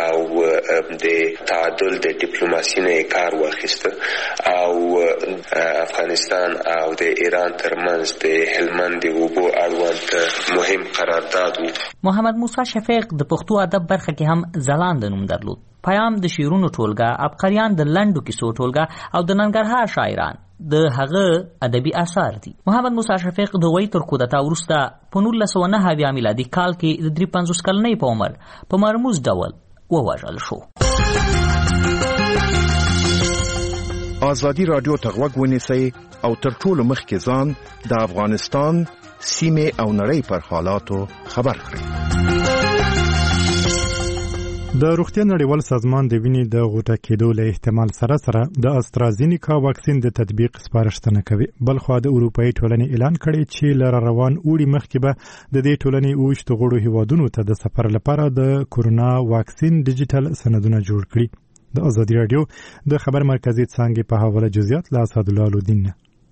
او د تعادل د ډیپلوماسي نه کار واخیسته او افغانستان او د ایران ترمنځ د هلمند اوبو اړوند مهم قرارداد و. محمد موسی شفیق د پښتو ادب برخه کې هم ځلانده نوم درلود. پیام د شعرونو ټولګه، عبقریان د لنډو کیسو ټولګه او د ننګرهار شاعران د هغه ادبي اثار دي. محمد موسی شفیق د وی تر کودتا وروسته په نولس سوه نهه اویا میلادي کال کې د درې پنځوس کلنۍ په عمر په مرموز ډول ووژل شو. ازادي رادیو ته غوږ ونیسئ او تر ټولو مخکې ځان د افغانستان سیمې او نړۍ پر حالاتو خبر کړئ. د روغتیا نړیوال سازمان د وینې د غوټه کېدو له احتمال سره سره د استرازینیکا واکسین د تطبیق سپارښتنه کوي. بلخوا د اروپایي ټولنې اعلان کړی چې له روان اوړي مخکې به د دې ټولنې اوښتو غړو هیوادونو ته د سفر لپاره د کورونا واکسین ډیجیټل سندونه جوړ کړي. د ازادي رادیو د خبر مرکزي څانګې په حواله جزئیات له اسدالله الدین.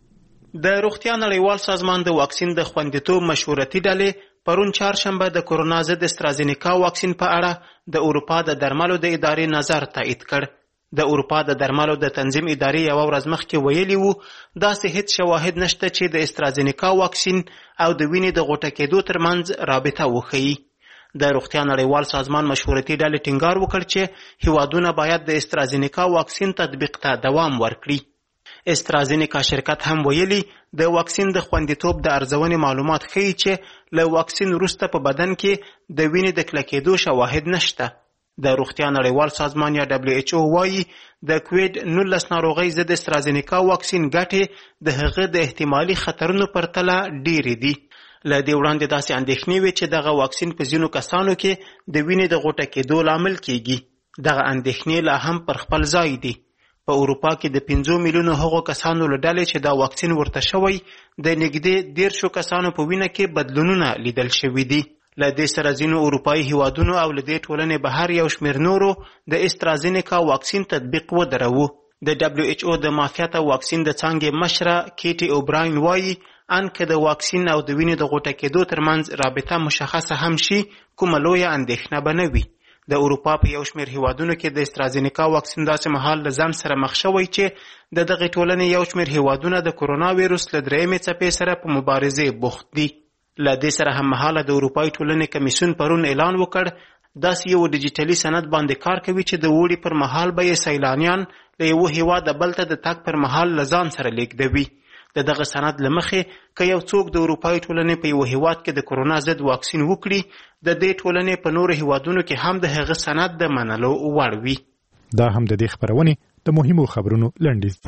د روغتیا نړیوال سازمان د واکسین د خوندیتوب مشورتي ډلې پرون چهارشنبه د کورونا ضد استرازینیکا واکسین په اړه د اروپا د درملو د ادارې نظر تایید کړ. د اروپا د درملو د تنظیم ادارې یوه ورځ مخکې ویلي وو داسې هیڅ شواهد نشته چې د استرازینیکا واکسین او د وینې د غوټه کېدو ترمنځ رابطه وښیي. د روغتیا نړیوال سازمان مشورتي ډلې ټینګار وکړ چې هیوادونه باید د استرازینیکا واکسین تطبیق ته دوام ورکړي. استرازینیکا شرکت هم ویلي د واکسین د خوندیتوب د ارزونې معلومات ښیي چې له واکسین وروسته په بدن کې د وینې د کلکېدو شواهد نشته. د روغتیا نړیوال سازمان یا دبلیو ایچ او وایي د کووید نولس ناروغۍ ضد استرازینیکا واکسین ګټې د هغه د احتمالي خطرونو پرتله ډېرې دي. له دې وړاندې داسې اندېښنې وې چې دغه واکسین په ځینو کسانو کې د وینې د غوټه کېدو لامل کیږي. دغه اندېښنې لا هم پر خپل ځای دي. په اروپا کې د پنځو میلیونو هغو کسانو له ډلې چې دا واکسین ورته شوی د نږدې دیرشو کسانو په وینه کې بدلونونه لیدل شوي دي. له دې سره ځینو اروپایي هیوادونو او له دې ټولنې بهر یو شمېر نورو د استرازینیکا واکسین تطبیق ودروو. د دبلیو ایچ او د معافیت واکسین د څانګې مشره کیټي اوبراین وایي ان که د واکسین او د وینې د غوټه کېدو ترمنځ رابطه مشخصه هم شي کومه لویه اندېښنه به نه وي. د اروپا په یو شمېر هیوادونو کې د استرازینیکا واکسین داسې مهال له ځان سره مخ شوی چې د دغې ټولنې یو شمېر هیوادونه د کورونا ویروس له درېیمې څپې سره په مبارزې بوخت دي. له دې سره هم مهاله د اروپایي ټولنې کمیسیون پرون اعلان وکړ داسې یو ډیجیټلي سند باندې کار کوي چې د اوړي پر مهال به یې سیلانیان له یوه هیواده بل ته د تګ پر مهال له ځان سره لیږدوي. د دغه سند له مخې که یو څوک د اروپایي ټولنې په یو هیواد کې د کرونا ضد واکسین وکړي، د دې ټولنې په نورو هیوادونو کې هم د هغه سند د منلو وړ وي. دا هم د دې خبرونې د مهمو خبرونو لنډیز.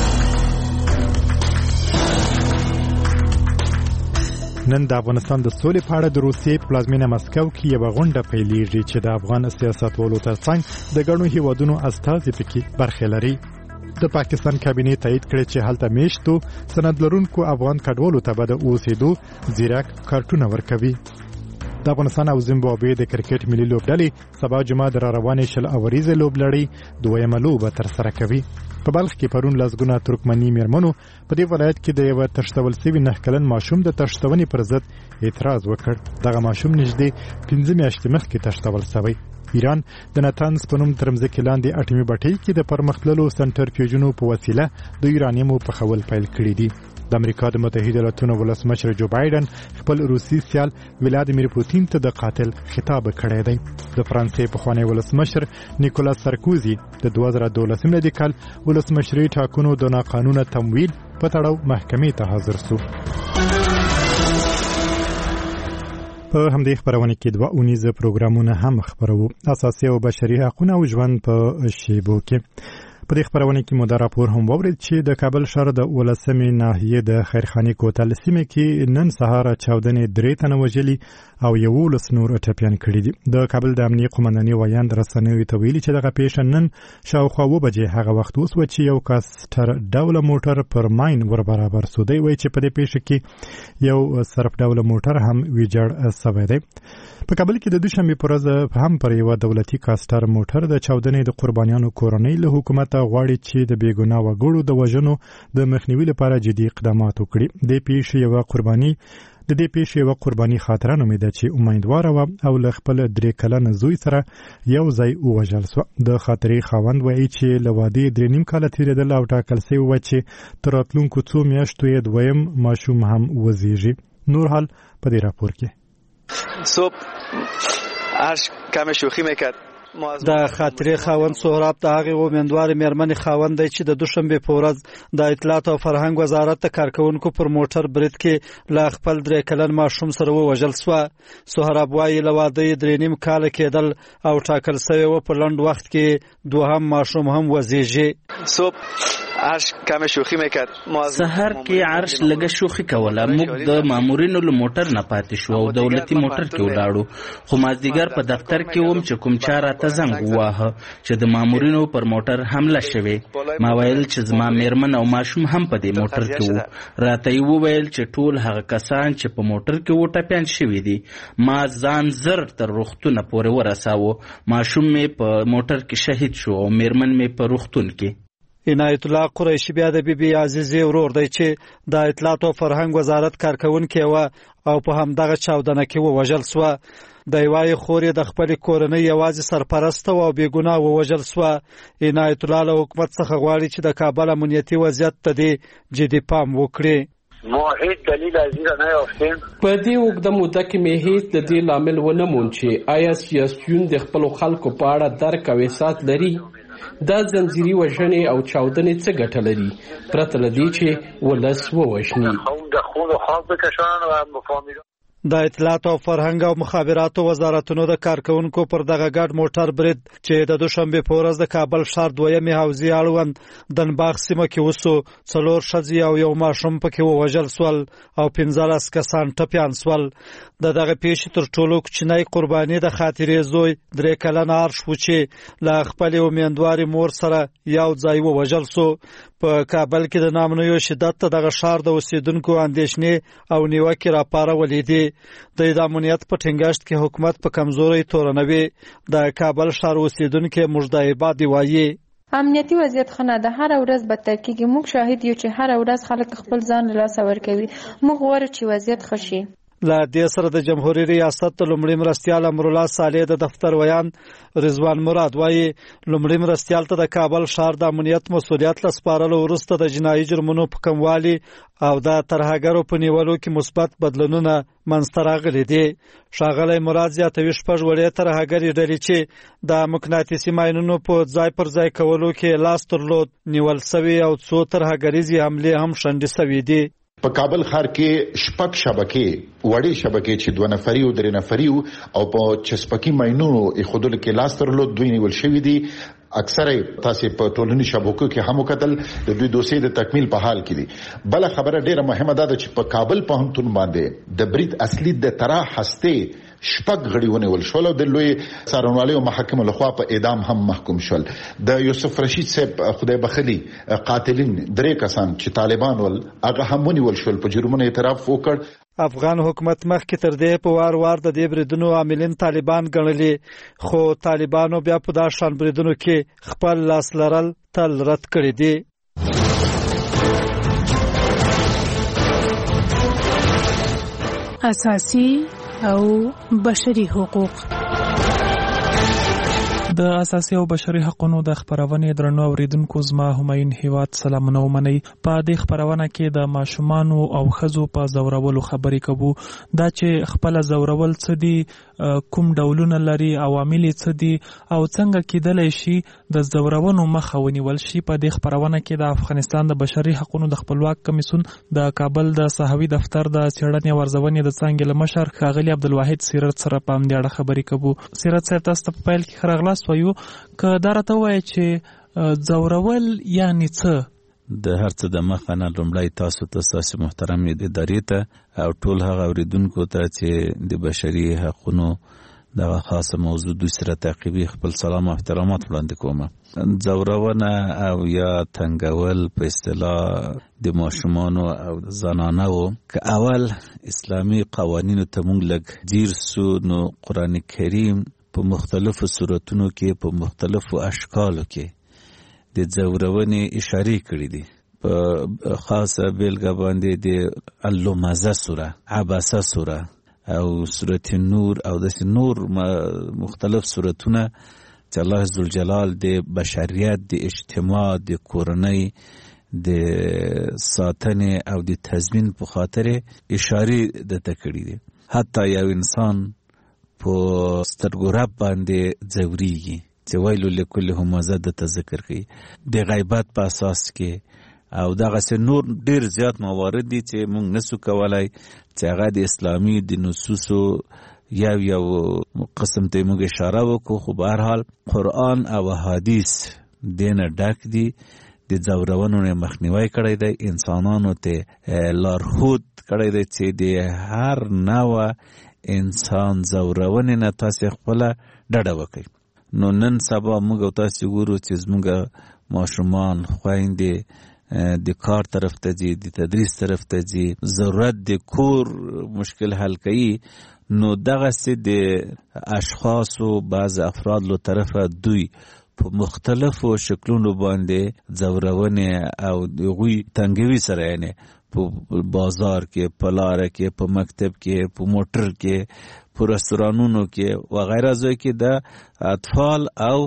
نن د افغانستان د سولې په اړه د روسیې په پلازمینه مسکو کې یوه غونډه پیلېږي چې د افغان سیاستوالو ترڅنګ د ګڼو هیوادونو استازي پکې برخه لري. د پاکستان کابینې تایید کړی چې هلته میشتو سند لرونکو افغان کډوالو ته به د اوسېدو ځیرک کارتونه ورکوي. د افغانستان او زیمبابوې د کرکټ ملي لوبډلې سبا جمعه د را روانې شل اوریزې لوبلړۍ دویمه لوبه ترسره کوي. په بلخ کې پرون لسګونه ترکمني میرمنو په دې ولایت کې د یو تښتول شوي نه کلن ماشوم د تښتونې پر ضد اعتراض وکړ. دغه ماشوم نږدې پنځه میاشتې مخکې تښتول شوی. ایران د نتانز په نوم تر مځکې لاندې اټومي بټۍ کې د پرمختللو سنټرفیوژونو په وسیله د یورانیمو پخول پیل کړي دي. د امریکا د متحده ایالاتونو ولسمشر جو بایدن خپل روسي سیال ولادیمیر پوتین ته د قاتل خطاب کړی دی. د فرانسې پخوانی ولسمشر نیکولاس سارکوزي د دوه زره دولسم میلادي کال ولسمشري ټاکنو د ناقانونه تمویل په تړاو محکمې ته حاضر شو. په همدې خبرونه کې دوه اونیزه پروګرامونه هم خبرو، اساسي او بشري حقوق او ژوند په شیبو کې. په دې خبرونه کې مو دا راپور هم واورید چې د کابل ښار د ولسمې ناحیې د خیرخانې کوتل سیمې کې نن سهار چاودنې درې تنه وژلي او یولس نور ټپیان کړي دي. د کابل د امنیه قومندانۍ ویاند رسنیو ته ویلي چې دغه پیښه نن شاوخوا اوه بجې هغه وخت وسوه چې یو کاسټر ډوله موټر پر ماین ور برابر سو. دی وایي چې په دې پیښه کې یو صرف ډوله موټر هم ویجاړ سوی دی. په کابل کې د دوشنبې په ورځ هم پر یوه دولتي کاسټر موټر د چاودنې د قربانیانو کورنۍ له حکومته غواړي چې د بېګناه وګړو د وژنو د مخنیوي لپاره جدي اقدامات وکړي. د پیښې یوه قرباني د دې پیښې یوه قرباني خاطره نومیده چې امیدواره وه او له خپل درې کلنه زوی سره یو ځای ووژل سوه. د خاطرې خاوند وایي چې له وادې درې نیم کاله تېرېدل او ټاکل سوی وه چې تر راتلونکو څو میاشتو یې دویم ماشوم هم وزیږي. نور حال په دې راپور کې. صبح هر کم شوخی میکرد. د خاطرې خاوند سهراب د هغې امیندوارې میرمنې خاوند دی چې د دوشنبې په ورځ د اطلاعات او فرهنګ وزارت د کارکوونکو پر موټر برید کې له خپل درې کلن ماشوم سره ووژل سوه. سهراب وایي له واده یې درې نیم کاله کېدل او ټاکل سوی و په لنډ وخت کې دوهم ماشوم هم وزیږي. صبح عرش کم شوخی میکرد. سحر کې عرش لګه شوخی کوله. موږ د مامورینو له موټر نه پاتې شو او دولتي موټر کې ولاړو. خو مازدیګر په دفتر کې وم چې کوم چا راته زنګ وواهه چې د مامورینو پر موټر حمله شوې. ما ویل چې زما میرمن او ماشوم هم په دې موټر کې وو. راته یې وویل چې ټول هغه کسان چې په موټر کې وو ټپیان شوي دي. ما ځان زر تر روغتونه پورې ورساوه. ماشوم مې په موټر کې شهید شو او میرمن مې په روغتون کې. عنایت الله قریشي بیا د بی بی عزیزې ورور دی چې د اطلاعات او فرهنګ وزارت کارکوونکی و او په همدغه چاودنه کې ووژل سوه. د یوې خورې د خپلې کورنۍ یوازې سرپرسته او بېګناه ووژل سوه. عنایت الله له حکومت څخه غواړي چې د کابل امنیتي وضعیت ته دې جدي پام وکړي. ما هیڅ دلیل از این نه یافتیم. په دې اوږده موده کې مې هیڅ د دې لامل ونه موند چې آیا سیاسیون د خپلو خلکو په اړه درک او احساس لري. دا زنځیري وژنې او چاودنې څه ګټه لري پرته له دې چې ولس ووژني. د اطلاعات او فرهنګ او مخابراتو وزارتونو د کارکوونکو پر دغه ګډ موټر برید چې د دوشنبې په ورځ د کابل ښار دویمې حوزې اړوند دنباغ سیمه کې وسو. څلور ښځې او یو ماشوم پکې ووژل سول او پنځلس کسان ټپیان سول. د دغه پیښې تر ټولو کوچنی قرباني د خاطرې زوی درې کلن عرش و چې له خپلې امیندوارې مور سره یو ځای ووژل سو. په کابل کې د نامنویو شدت ته دغه ښار د اوسیدونکو اندېښنې او نیوکې راپارولې دي. د امنیت په ټینګښت کې حکومت په کمزورۍ تورنوي. د کابل ښار اوسیدونکو مجده عبادي وایي امنیتي وضعیت خنه ده هر ورځ بدتر کیږي. موږ شاهد یو چې هر ورځ خلک خپل ځان له لاسه ورکوي. موږ غواړو چې وضعیت ښه شي. لا دې سره د جمهوریت ریاست لومړي مرستیال امرالله صالح د دفتر ویان رضوان مراد وایي لومړي مرستیال ته د کابل ښار د امنیت مسؤلیت لسپارلو وروسته د جنایي جرمونو په کموالي او د ترهګرو په نیولو کې مثبت بدلونونه منځته راغلي دي. ښاغلی مراد زیاتوي شپږ وړې ترهګرې ډلې چې د مقناطیسي ماینونو په ځای پر ځای کولو کې لاس درلود نیول سوي او څو ترهګریزې حملې هم شنډې سوي دي. په کابل ښار کې شپږ شبکې وړې شبکې چې دوه نفري او درې نفري او په چسپکي ماینونو ایښودلو کې لاس درلود دوی نیول شوي دي. اکثره تاسو په ټولنیزو شبکو کې هم وکتل د دوی دوسیې د تکمیل په حال کې دي. بل خبره ډیره مهمه ده چې په کابل پوهنتون باندې د برید اصلي د ترا هسته شپږ غړي ونیول شول او د لوی څارنوالۍ او محاکمو لخوا په اعدام هم محکوم شول. د یوسف رشید صاحب خدای بخلي قاتلین درې کسان چې طالبان ول هغه هم ونیول شول په جرمونو اعتراف وکړ. افغان حکومت مخکې تر دې په وار وار د دې بریدونو عاملین طالبان ګڼلي خو طالبانو بیا په دا شان بریدونو کې خپل لاس لرل تل رد کړی دي. اساسي او بشري حقوق د اساسي او بشري حقوقو د خبرونې درنو اوریدونکو زما همایون هیواد سلامونه ومنئ. په دې خبرونه کې د ماشومان او ښځو په زورولو خبرې کوو. دا چې خپل زورول څه دي، کوم ډولونه لري، عوامل څه دي او څنګه کېدلی شي د زورونو مخه ونیول شي. په دې خبرونه کې د افغانستان د بشري حقوقو د خپلواک کمیسیون د کابل د صحوي دفتر د څېړنې او ارزونې د څانګې له مشر ښاغلي عبدالواحد سیرت سره په همدې اړه خبرې کوو. سیرت صاحب تاسو ته په پیل کې ښه راغلاست وایو که دا راته ووایي چې ځورول یعنې څه؟ د هر څه د مخه نه لومړی تاسو ته ستاسو محترم ادارې ته او ټول هغه اوریدونکو ته چې د بشري حقونو دغه خاصه موضوع دوی سره تعقیبي خپل سلام او احترامات وړاندې کوم. ځورونه او یا تنګول په اصطلاح د ماشومانو او زنانو که اول اسلامي قوانینو ته موږ لږ ځیر سو نو قرآن کریم په مختلفو صورتونو کې په مختلفو اشکالو کې د ځورونې اشاره کړې دي. په خاصه بیلګه باندې د اللمزه سوره، عبسه سوره او سورت نور او د نور مختلف سورتونه چې الله ذوالجلال د بشریت د اجتماع د کورنۍ د ساتنې او د تضمین په خاطر اشاره د تکړې دي. حتی یو انسان په سترګو رب باندې ځوريږي چې ویلو لکل همزه د ذکر کوي د غیبت په اساس کې او دغه سه نور ډیر زیات موارد دي چې موږ نسو کولای چې هغه د اسلامي د نصوصو یو یو قسم ته موږ اشاره وکړو. خو به هر حال قرآن او حدیث دینه ډک دي د ځورونو نه مخنیوي کړی دی، انسانانو ته لارښود کړی دی چې د هر نوع انسان زورونه نه تاسو خپل ډډه وکړئ. نو نن سبا موږ تاسو ګورو چې موږ ماشومان خويندې د کار طرف ته ځي، د تدریس طرف ته ځي، ضرورت د کور مشکل حل کوي. نو دغه سي د اشخاصو بعض افراد له طرفه دوی په مختلفو شکلونو باندې زورونه او دغوی تنګوي سره یعنی په بازار کې، په لار کې، په مکتب کې، په موټر کې، په رستورانونو کې وغیرہ ځای کې د اطفال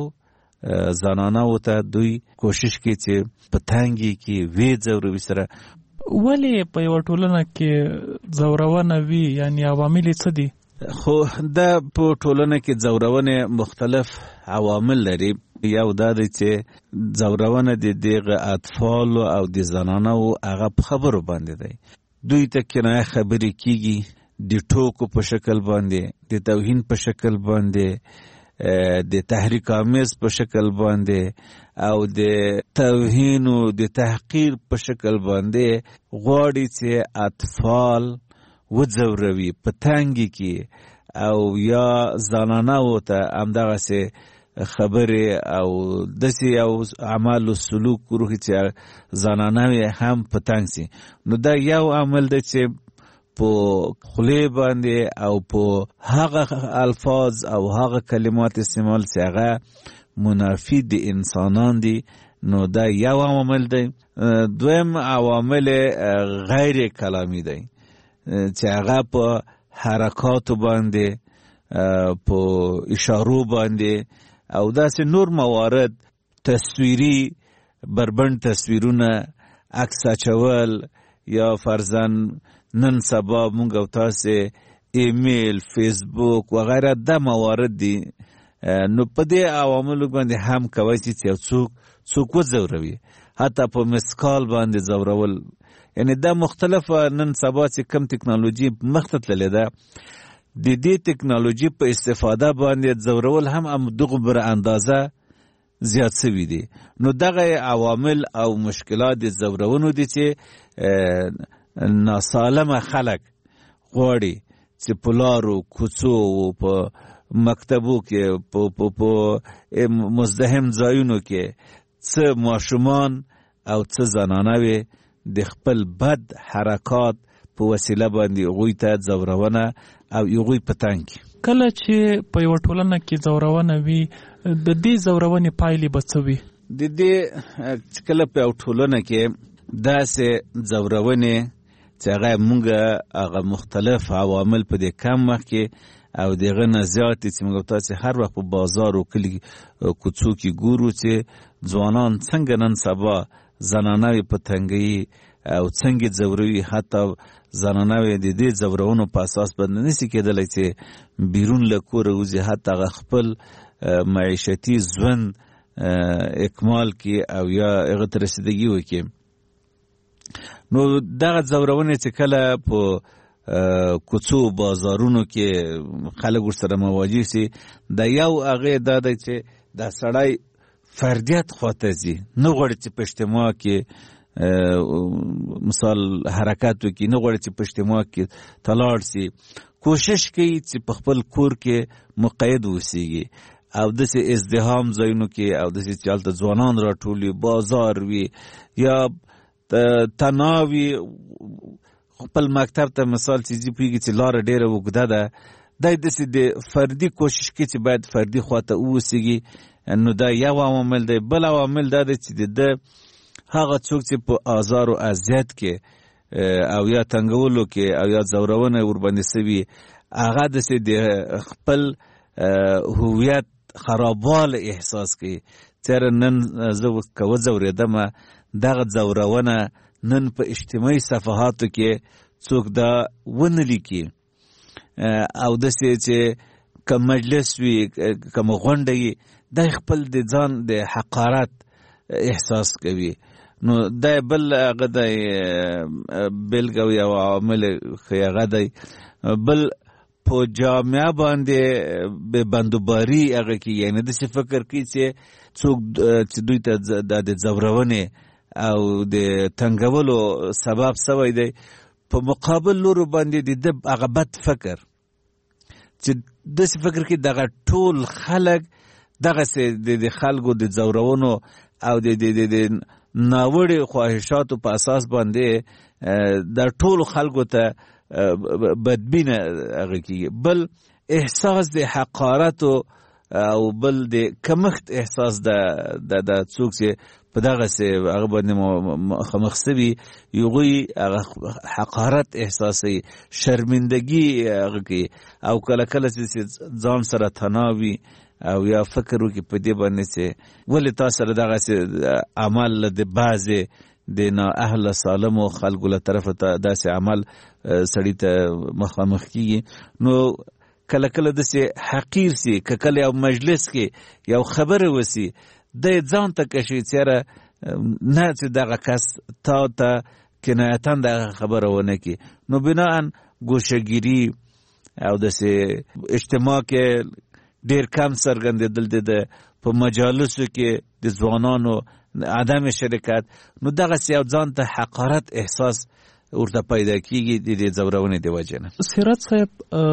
او زنانو ته دوی کوشش کوي چې په تنګي کې وی زوروي سره. ولې په یو ټولنه کې زورونه وی یعنی عوامل څه دي؟ خو د په ټولنه کې زورونه مختلف عوامل لري. یو دا دی چې زورونه د دغه اطفال او د زنانو هغه په خبرو باندې دی. دوی ته کنایه خبرې کیږي د ټوکو په شکل باندې، د توهین په شکل باندې، د تحریک آمیز په شکل باندې او د توهین او د تحقیر په شکل باندې غواړي چې اطفال وځوروي په تنګي کې او یا زنانو ته همدغه سي خبره او دسی او اعمال او سلوک کوي چې زنانه هم پتنګ سي. نو دا یو عمل دی چې په خلی باندې او په هغه الفاظ او هغه کلمات استعمال چې هغه منافی دي انسانان دي. نو دا یو عمل دی. دویم عوامل غیر کلامی دی چې هغه په حرکاتو باندې په اشارو باندې او داسې نور موارد تصویری بربند تصویرونه عکس اچول یا فرضاً نن سبا مونږ او تاسې ایمیل فیسبوک وغیره دا موارد دي نو په دې عواملو باندې هم کوي چې یو څوک څوک وځوروي حتی په مسکال باندې ځورول یعنی دا مختلفه نن سبا چې کم ټکنالوژي مخته تللې ده د دې ټکنالوژي په استفاده باندې ځورول هم هم دغه بر اندازه زیات شوي دي نو دغه عوامل او مشکلات د ځورونو دي چې ناسالمه خلک غواړي چې په لارو کوڅو په مکتبو کې په په مزدحم ځایونو کې څه ماشومان او څه زنانه د خپل بد حرکات په وسیله باندې هغوی ته ځورونه او هغوی په تنګ کله چې په یوه ټولنه کې ځورونه وي د دې ځورونې پایلې به څه وي؟ د دې کله په یوه ټولنه کې داسې ځورونې چې هغه مونږ هغه مختلف عوامل په دې کم وخت کې او دغه نه زیاتې چې موږ تاسې هر وخت په بازار او کلي کوڅو کې ګورو چې ځوانان څنګه نن سبا زنانه په تنګي او څنګه ځوروي حتی زنانه د دې ځورونو په اساس باندې نشي کېدلی چې بیرون له کوره وځي حتی خپل معیشتي ژوند اکمال کې او یا هغه ته رسیدګي وکړي نو دغه ځورونې چې کله په کوڅو بازارونو کې خلک ورسره مواجه شي د یو هغې دا دی چې دا سړی فردیت خواته ځي نه غواړي چې په اجتماع کې مثال حرکت وکړي نه غواړي چې په اجتماع کې تلاړ شي کوشش کوي چې په خپل کور کې مقید اوسیږي او داسې ازدحام ځایونو کې او داسې چې هلته ځوانان راټول وي بازار وي یا تناوي خپل مکتب ته مثال چې ځي پوهېږي چې لاره ډېره اوږده ده دی داسې د فردي کوشش کوي چې باید فردي خواته واوسیږي نو دا یو عوامل دی بل عوامل دا دی چې د ده هغه څوک چې په آزار و اذیت کې او یا تنګولو کې او یا ځورونه ورباندې سوي هغه داسې د خپل هویت خرابواله احساس کوي چېرې نن زه که وځورېدمه دغه ځورونه نن په اجتماعي صفحاتو کې څوک دا ونه لیکي او داسې چې که مجلس وي که غونډه وي دا خپل د ځان د حقارت احساس کوي نو دا بل هغه دی بېلګه یو عامل ښه هغه دی بل په جامعه باندې به بندوباري هغه کې یعنې داسې فکر کوي چې څوک چې دوی ته د ځورونې او د تنګولو سبب سوی دی په مقابل لورو باندې د ده هغه بد فکر چې داسې فکر کوي دغه ټول خلک دغسې د خلکو د ځورونو او د ناوړې خواهشاتو په اساس باندې د ټولو خلکو ته بدبینه هغه کېږي بل احساس د حقارتو او بل د کمښت احساس د څوک چې په دغسې هغه باندې مخامخ سوي هغوی هغه حقارت احساسوي شرمندګي هغه کوي او کله کله چې ځان سره تناوي او یا فکر وکړي په دې باندې چې ولې تا سره دغسې عمل د بعضې د نااهله سالمو خلکو له طرفه ته داسې عمل سړي ته مخامخ کېږي نو کله کله داسې حقیر سي که کله یو مجلس کې یو خبره وسي دی ځان ته کشي چېره نه چې دغه کس تا ته کنایتا دغه خبره ونه کړي نو بناً ګوشهګیري او داسې اجتماع کې ډېر کم څرګندېدل د په مجالسو کې د ځوانانو عدم شرکت نو دغسې یو ځان ته حقارت احساس ورته پیدا کېږي د دې ځورونې د وجې نه. سیرت صاحب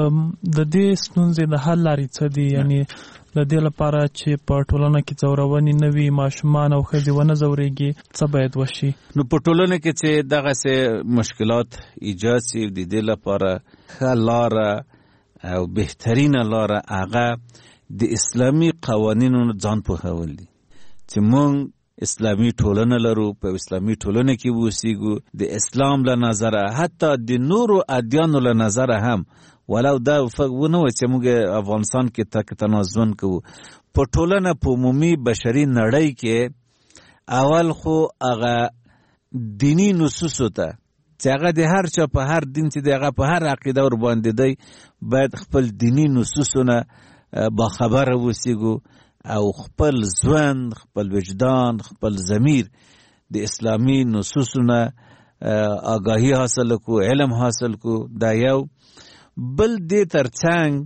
د دې ستونزې د حل لارې څه دي؟ یعنې د دې لپاره چې په ټولنه کې ځورونې نه وي ماشومان او ښځې ونه ځورېږي څه باید وشي؟ نو په ټولنه کې چې دغسې مشکلات ایجاد شي د دې لپاره ښه لاره او بهترینه لاره هغه د اسلامي قوانینو ځان پوهول دي چې مونږ اسلامي ټولنه لرو په اسلامي ټولنه کې اوسېږو د اسلام له نظره حتی د نورو ادیانو له نظره هم ولو دا ونه و چې موږ افغانستان کې تک تنازون کوو په ټولنه په عمومي بشري نړۍ کې اول خو هغه دینی نصوصو ته چې هغه د هر چا په هر دین چې د هغه په هر عقیده ور باندې دی باید خپل دینی نصوصونه باخبره وسیګو او خپل ژوند خپل وجدان خپل ضمیر د اسلامی نصوصونه آگاهی حاصل کو علم حاصل کو دا یو بل دې ترڅنګ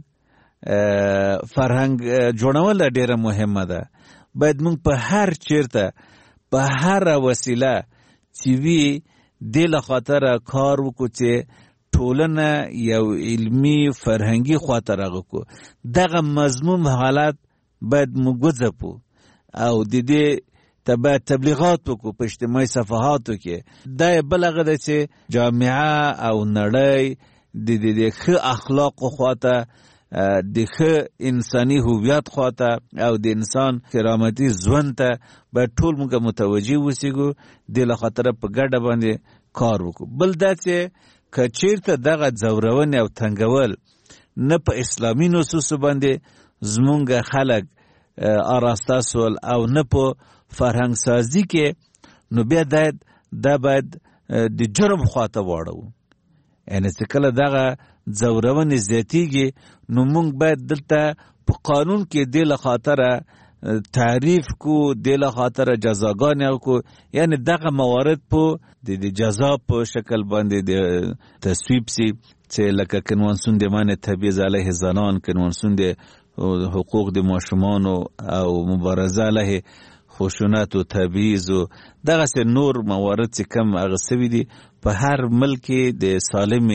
فرهنګ جوړول ډیره مهمه ده باید موږ په هر چیرته په هر وسیله چې وی د لخاطر کار وکړو چې ټولنه یو علمی فرهنګي خاطر راغو دغه مضمون حالات باید موږ ځپو او د دې تبع تبلیغات وکړو په اجتماعي صفحاتو کې دا بلغه ده چې جامعه او نړۍ د دې ښه اخلاق خواته د ښه انساني هویت خواته او د انسان کرامتي ژوند ته باید ټول موږ متوجه اوسېږو دې له خاطره په ګډه باندې کار وکړو. بل دا چې که چېرته دغه ځورونې او تنګول نه په اسلامي نصوصو باندې زمونږ خلک آراسته سول او نه په فرهنګ سازي کې نو بیا دا باید د جرم خواته واړو. یعنی چې کله دغه ځورونې زیاتیږي نو موږ باید دلته په قانون کې دې له خاطره تعریف کو دې له خاطره جزاګانې کو یعنی دغه موارد په د جزا په شکل باندې د تصویب سي چې لکه کنوانسیون د منع تبعیض علیه زنان کنوانسیون د حقوق د ماشومان او مبارزه علیه خشونت او تبعیض او دغه سه نور موارد چې کم هغه سوي دي په هر ملک د سالم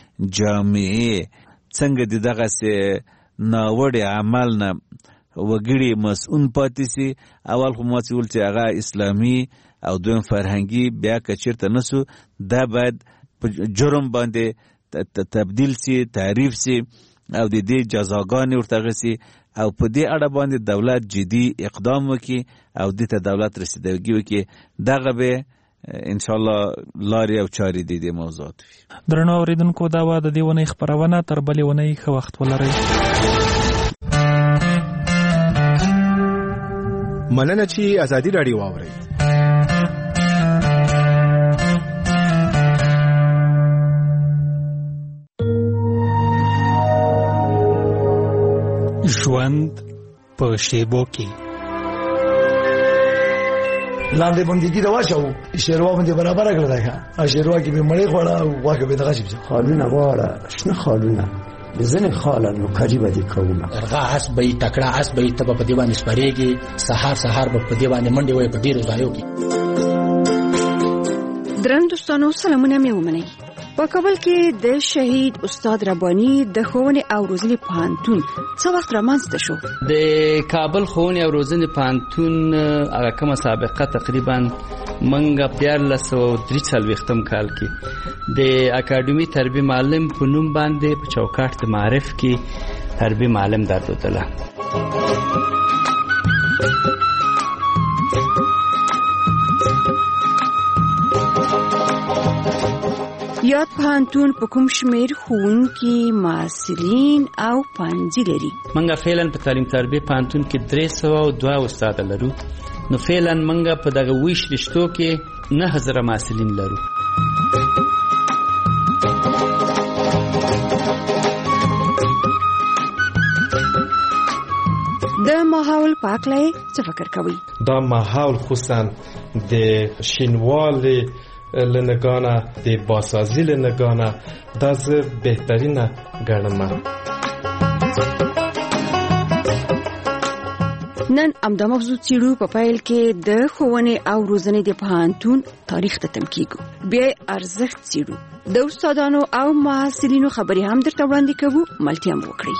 جامعه څنګه د دغه سه ناوړ عمل نه وګړي مسؤل پاتې سي اول خو مسؤل چې هغه اسلامي او دویم فرهنګي بیا کچرته نسو دا باید جرم باندې تبدیل سي تعریف سي او د دې جزاګانې ورته سي او په دې اړه باندې دولت جدي اقدام وکړي او د ته دولت رسیدګي وکړي دغه به ان شاء الله لاري او چاري دي د موضوعات درنو اوریدونکو دا و د دې ونې خبرونه تر بلې ونې خو وخت ولري. مننه چې ازادي رادیو واوري. ژوند په شیبو کې لاندې باندې دا واښو شیروا باندې برابر کړل دا شیروا کې به مړی خوړه او واکه به دغه شي خالونه واړه شنه خالونه ځنه خالانو کاجی باندې کومه ارغا اس به تکړه اس به تب په دی باندې سپریږي سحر سحر په دی باندې منډي وای په ډیرو ځایو کې. درن دوستانو سلامونه مې ومنئ. په کابل کې د شهید استاد رباني د ښوونې او روزنې پوهنتون څه وخت رامنځته شو؟ د کابل ښوونې او روزنې پوهنتون هغه کومه سابقه تقریبا منګه پیارلس سوه درې څلوېښتم کال کې د اکاډمي تربیه معلم په نوم باندې په چوکاټ د معارف کې تربیه معلم درلودله. یاد پوهنتون په کوم شمیر ښوونکي محصلین او پوهنځي لري؟ منګه فعلا په تعلیم تربیه پوهنتون کې درې سوه او دوه استاده لرو نو فعلا منګه په دغه ویش رشتو کې نه زره محصلین لرو. د ماحول پاکلای څه فکر کوي؟ دا ماحول خصوصا د شینوالي لنگانه د باسازی لنگانه دا زه بهترینه ګڼم. نن امدا موضوع چیرو په پایل کې د ښوونې او روزنې د پوهنتون تاریخ ته تم کیږو بیا ارزښت چیرو د استادانو او محصلینو خبرې هم درته وړاندې کوو ملتیا مو وکړئ.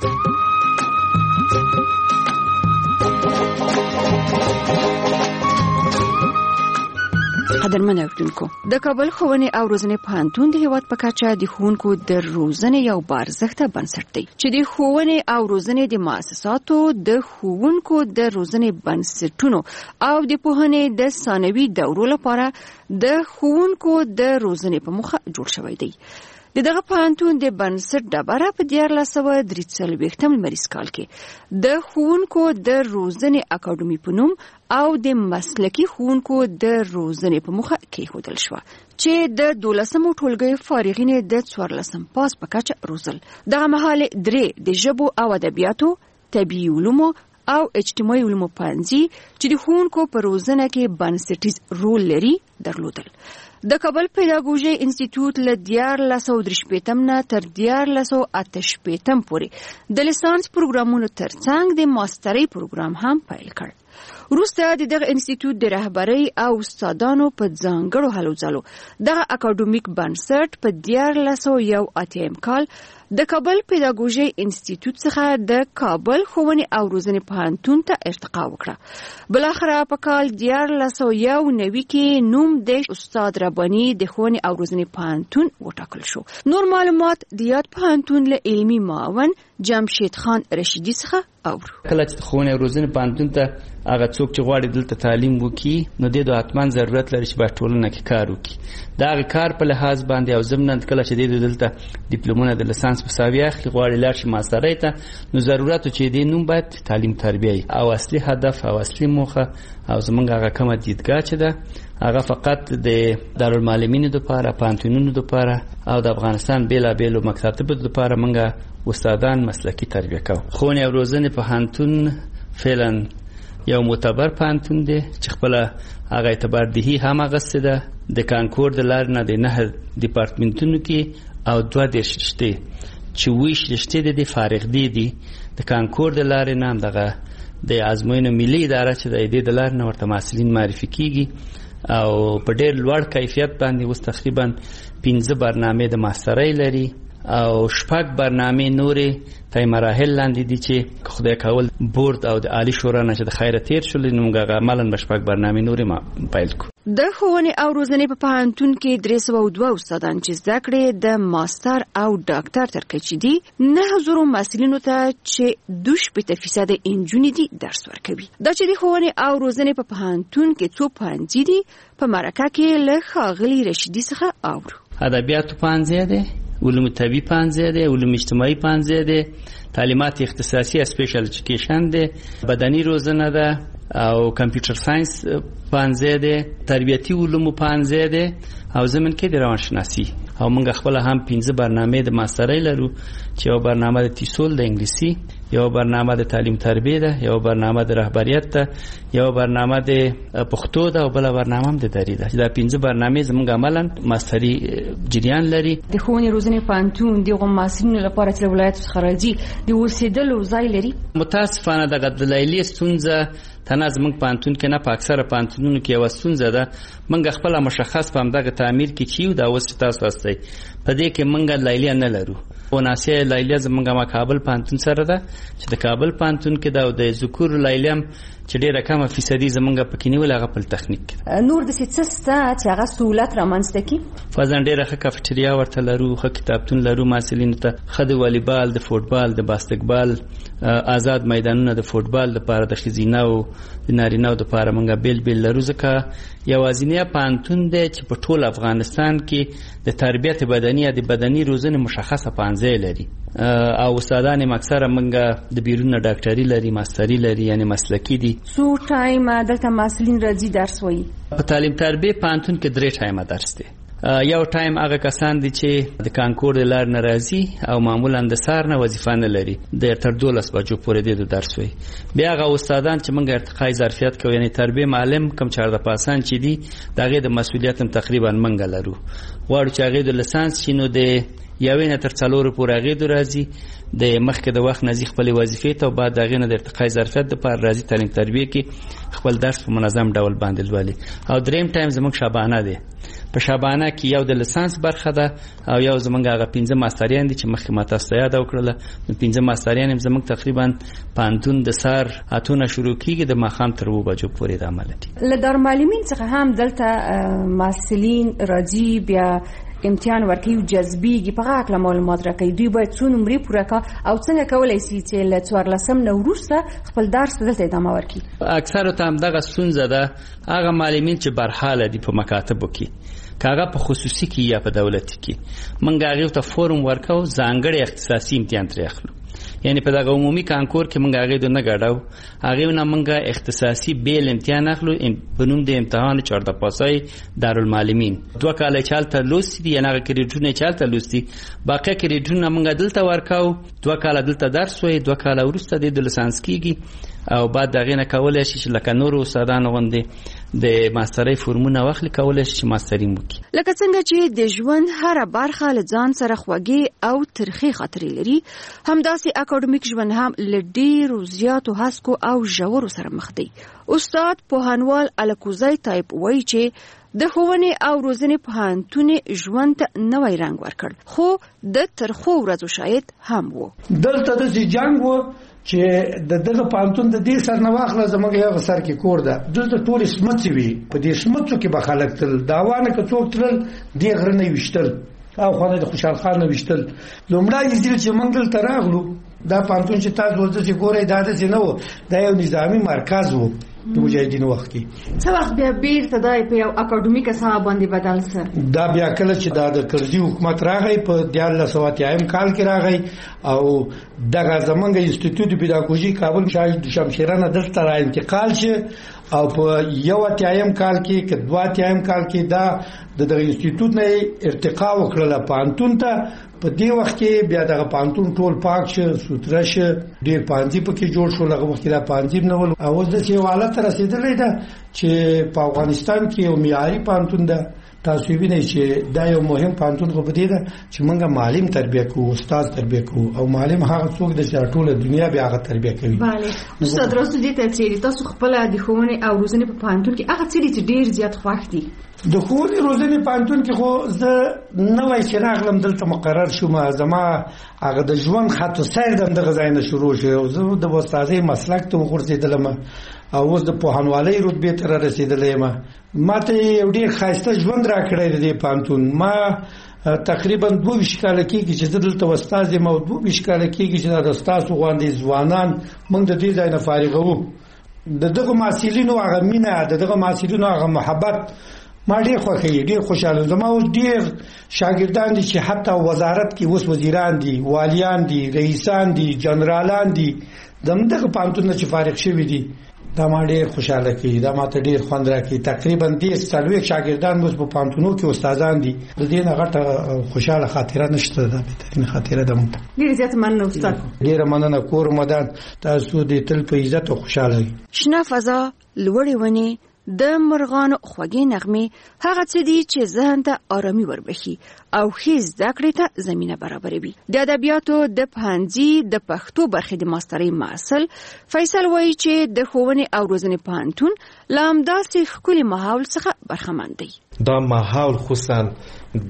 قدرمن اوریدونکو د کابل ښوونې او روزنې پوهنتون د هیواد په کچه د ښوونکو د روزنې یو بارزښته بنسټ دی چې د ښوونې او روزنې د مؤسساتو د ښوونکو د روزنې بنسټونو او د پوهنې د ثانوي دورو لپاره د ښوونکو د روزنې په موخه جوړ شوی دی. د دغه پوهنتون د بنسټ ډبره په دیارلس سوه درې څلوېښتم لمریز کال کې د ښوونکو د روزنې اکاډمي په نوم او د مسلکي ښوونکو د روزنې په موخه کېښودل شوه چې د دولسمو ټولګیو فارغین د څوارلسم پاس په کچه روزل. دغه مهال درې د ژبو او ادبیاتو، طبیعي علومو او اجتماعي علومو پوهنځي چې د ښوونکو په روزنه کې بنسټیز رول لري درلودل. د کابل پیداګوژي انسټیټیوټ له دیارلس سوه درې شپېتم نه تر دیارلس سوه اته شپېتم پورې د لیسانس پروګرامونو ترڅنګ د ماسترۍ پروګرام هم پیل کړ. وروسته د دغه انسټیټیوټ د رهبرۍ او استادانو په ځانګړو هلو ځلو دغه اکاډمیک بنسټ په دیارلس سوه یو اتیا کال د کابل پیداګوژي انسټیټیوټ څخه د کابل ښوونې او روزنې پوهنتون ته ارتقا وکړه. بلاخره په کال دیارلس سوه یو نوي کې نوم د استاد رباني د ښوونې او روزنې پوهنتون وټاکل شو. نور معلومات د یاد پوهنتون له علمي معاون جمشید خان رشیدي څخه اورو. کله چې ښوونې او روزنې پوهنتون ته هغه څوک چې غواړي دلته تعلیم وکړي نو د حتما ضرورت لري چې په ټولنه کې کار وکړي. دا هغه کار په لحاظ باندې او ضمن کله چې د دلته ډیپلومونه د لیسانس په ساوي اخلي غواړي لاړ شي ماسترۍ ته نو ضرورت چې د نوم باید تعلیم تربیه او اصلي هدف او اصلي موخه او زمونږ هغه کومه دیدګاه چې ده هغه فقط د دارالمعلمینو لپاره، پوهنتونونو لپاره او د افغانستان بیلابیلو مکاتبو لپاره موږ استادان مسلکي تربیه کوو. ښوونې او روزنې پوهنتون فعلا یو معتبر پوهنتون دی چې خپل هغه اعتبار دهي هم اغسته ده. د کانکور د لارې نه د نه ډپارټمنټونو کې او دوه دېرش رشتې چې ویش رشتې د فارغ دي دي د کانکور د لارې نه هم دغه د ازموینو ملي اداره چې د دې د لارې نه ورته محصلین معرفي کیږي او په ډېر لوړ کیفیت باندې اوس تقریبا پنځه برنامې د ماسترۍ لري او شپږ برنامې نورې تای مراحل لاندې دي چې خدای کول بورد او د عالی شورا نه چې د خیره تیر شول نو موږ عملاً بشپږ برنامې نورې ما پیل کو. د ښوونې او روزنې په پوهنتون کې درې سوه او دوه استادان چې زده کړې د ماستر او ډاکټر تر کچې دي، نهه زرو محصلینو ته چې دوه شپېته فیصده نجونې دي درس ورکوي. دا چې د ښوونې او روزنې په پوهنتون کې څو پوهنځي دي په مرکه کې له ښاغلي رشیدي څخه اورو. ادبیاتو پوهنځی دی، علوم طبي پوهنځی دی، علوم اجتماعي پوهنځی دی، تعلیمات اختصاصي سپیشل ایجوکیشن دی، بدني روزنه ده او کمپیوټر ساينس پوهنځی دی، تربیتي علوم پوهنځی دی او زمون کې د روانشناسي او موږ خپل هم پنځه برنامه د ماسترۍ لرو چې یو برنامه د تیسول د انګلیسي، یو برنامه د تعلیم تربیه ده، یو برنامه د رهبریت ده، یو برنامه د پښتو ده او بل برنامه هم د دری ده. دا پنځه برنامه زموږ عملاً ماستري جریان لري. د ښوونې روزنې پوهنتون د محصلینو لپاره چې ولایت څخه راځي د اوسېدلو ځای لري. متاسفانه دغه د لیلی ستونزه تنه زموږ پوهنتون کې نه، په اکثره پوهنتونونو کې یو ستونزه ده. موږ خپل مشخص په همدغه تعمیر کې چیو دا اوس تاسو واستئ په دې کې موږ لیلی نه لرو. وناسه لیلی زموږ ما کابل پوهنتون سره ده چې د کابل پوهنتون کې دا د ذکر لیلی هم چې ډیره کمه فیصدي زمونږ پکې نیول هغه په تخنیک نور د سیسستا چې هغه سہولت رامنځته کی فزن ډیره ښه کافټریا ورته لرو، ښه کتابتون لرو، محصلینو ته ښه د والیبال، د فوټبال، د باسکټبال آزاد میدانونه د فوټبال لپاره، د ښځینه او د نارینه لپاره موږ بیل بیل لرو. ځکه یوازینی پوهنتون دی چې په ټول افغانستان کې د تربیت بدني د بدني روزنې مشخصه پوهنځی لري او استادان یې اکثره موږ د بیرون ډاکټري لري، ماستري لري، یعنی مسلکي دي. څو ټایم دلته محصلین راځي درس وایي؟ په تعلیم تربیه پوهنتون کې درې ټایمه درس دی. یو ټایم هغه کسان دي چې د کانکور د لار نه راځي او معمولا د سار نه وظیفه نه لري، د تر دولس بجو پورې د درس وي. بیا هغه استادان چې موږ ارتقای ظرفیت کوي، یعنی تربیه معلم کم چارده پاسان چې دي دغه د مسولیت هم تقریبا موږ لرو. غواړو چې هغه د لیسانس شینو د یوې نه تر څلورو پورې هغې د راځي د مخکې د وخت نه ځي خپلې وظیفې ته او بعد د هغې نه د ارتقای ظرفیت دپاره راځي تعلیم تربیه کې خپل درس په منظم ډول باندې لولي. او دریم ټایم زموږ شابانه دی. په شابانه کې یو د لیسانس برخه ده او یو زموږ هغه پنځه ماستریان دي چې مخکې ما تاسو ته یاده وکړله. نو پنځه ماستریان هم زموږ تقریبا پوهنتون د سهار اته نه شروع کېږي، د ماښام تر اوه بجو پورې د عمله دي. له دارالمعلمین څخه هم دلته محصلین راځي، بیا امتحان ورکوي جذبيږي په هغه اړه معلومات راکوي. دوی باید څو نمرې پوره کا او څنګه کولای شي چې له څوارلسم نه وروسته خپل درس دلته ادامه ورکړي. اکثره ته هم دغه ستونزه ده، هغه معلمین چې برحاله دي په مکاتبو کې، کاغه په خصوصي کې یا په دولتي کې، موږ هغه ته فورم ورکاو ځانګړي اختصاصي امتحان ترې اخلو. یعنی په دغه عمومي کانکور کې موږ هغه د نه غاډو هغه نه موږ اختصاصي بیل امتحان اخلو په نوم د امتحان چارده پاسای دارالمعلمین. دوه کال چالت لوستي دي نه کریډونه چالت لوستي، باقي کریډونه موږ دلته ورکاو، دوه کال دلته درس وای، دوه کال ورسته د لسانس کیږي او بعد دغه نه کولای شي چې لکه نور استادان غوندي د ماسترۍ فورمونه واخلي، کولای شي چې ماستري وکړي. لکه څنګه چې د ژوند هر برخه له ځان سره خوږې او ترخې خاطرې لري، همداسې اکاډمیک ژوند هم له ډېرو زیاتو هڅو او ژورو سره مخ دی. استاد پوهنوال الکوزی طیب وایي چې د ښوونې او روزنې پوهنتون ژوند ته نوی رنګ ورکړ، خو د ترخو ورځو شاید هم و. دلته د جنگ و چې د دغه پانتون د دې سر نه واخله زموږ یو سر کې کور ده، دلته ټول سمڅې وي، په دې سمڅو کې به خلک تل داوانه که څوک تلل دې غره نه وشتل او خانه د خوشحال خان نه وشتل. لومړی ځل چې موږ دلته راغلو دا پانتون چې تاسو ورته چې ګورئ دا داسې نه و، دا یو نظامي مرکز و د مجاهدینو وخت کې. څه وخت بیا بیرته دا په یو اکاډمیک اساس باندې بدل سه؟ دا بیا کله چې دا د کرزي حکومت راغی په دیارلس سوه اتیایم کال کې راغی او دغه زمونږ انسټیټیوټ پیداګوژي کابل شاید شمشیره نه دلته را انتقال شي او په یو اتیایم کال کې که دوه اتیایم کال کې دا د دغه انسټیټیوټ نه ارتقا وکړله پانتون ته. په دې وخت کې بیا دغه پانتون ټول پاک شه سوتره شه، ډیر پانځي پکې جوړ شو. هغه وخت دا پانځي نه ول او د څه حالت رسیدلې ده چې په افغانستان کې یو معیاري پانتون ده. تاسو وینئ چې دا یو مهم پانتون خو بده ده چې موږ معلم تربیه کوو، استاد تربیه کوو او معلم هغه څوک د ټوله دنیا بیا هغه تربیه کوي. bale استاد راستو دې ته چې تاسو خپل د ښوونې او روزنې په پانتون کې هغه څه چې ډیر زیات خوښ دي. د ښوونې روزنې پانتون کې خو زه نوای چې راغلم دلته مقرر شوم، زما هغه د ژوند خط سیر دغه ځای نه شروع شو. زه د استادۍ مسلک ته وغورځېدلم او اوس د پوهنوالۍ رتبې ته رسیدلې ما ماته یو ډیر ښایسته ژوند راکړی دی پانتون. ما تقریبا دوه ویشت کاله کېږي چې دلته استاد یم او دوه ویشت کاله کېږي چې د ستاسو غوندې ځوانان موږ د دې ځای نه فارغ وو. د دغه محصلینو هغه مینه، د دغه محصلینو هغه محبت ما ډیر خوښوي، ډیر خوشاله. زما اوس ډیر شاګردان دي چې حتی وزارت کې اوس وزیران دي، والیان دي، رئیسان دي، جنرالان دي، دغه پانتون چې فارغ شوي دي. دا ما ډیر خوشاله کوي، دا ما ته ډیر خوند راکوي. تقریبا دې څلوېښت شاګردان اوس په پانتونو کې استادان دي. د دې نه غټه خوشاله خاطره نشته، دا بهترین خاطره ده. ډیر زیات مننه استاد. ډیر مننه کور مدان، تاسو دې تل په عزت او خوشاله وي. شنه فضا، لوړې ونې، د مرغانو خوږې نغمې هغه څه دي چې ذهن ته آرامي وربخي او ښې زده کړې ته زمینه برابروي. د ادبیاتو د پوهنځي د پښتو برخې د ماسترۍ محصل فیصل وایي چې د ښوونې او روزنې پوهنتون له همداسې ښکلي ماحول څخه برخمن دی. دا ماحول خصوصا د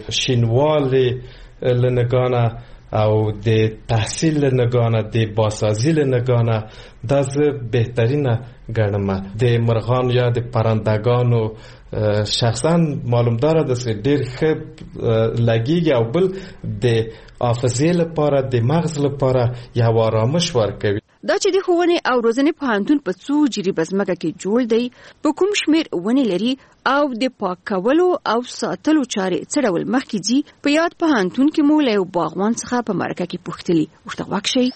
شینوالي له نګانه او د تحصیل له نګانه، د باسازي له نګانه دا زه بهترینه ګڼم. د مرغان یا د پرندگانو شخصا معلومدار ده چې ډېر ښه لګیږي او بل د حافظې لپاره، د مغز لپاره یو آرامش ورکوي. دا چې د ښوونې او روزنې پوهنتون په څو جریبه ځمکه کې جوړ دی، په کوم شمېر ونې لري او د پاک کولو او ساتلو چارې څه ډول مخکې ځي، په یاد پوهنتون کې مو له یو باغوان څخه په مرکه کې پوښتلي. ورته غوږ شئ.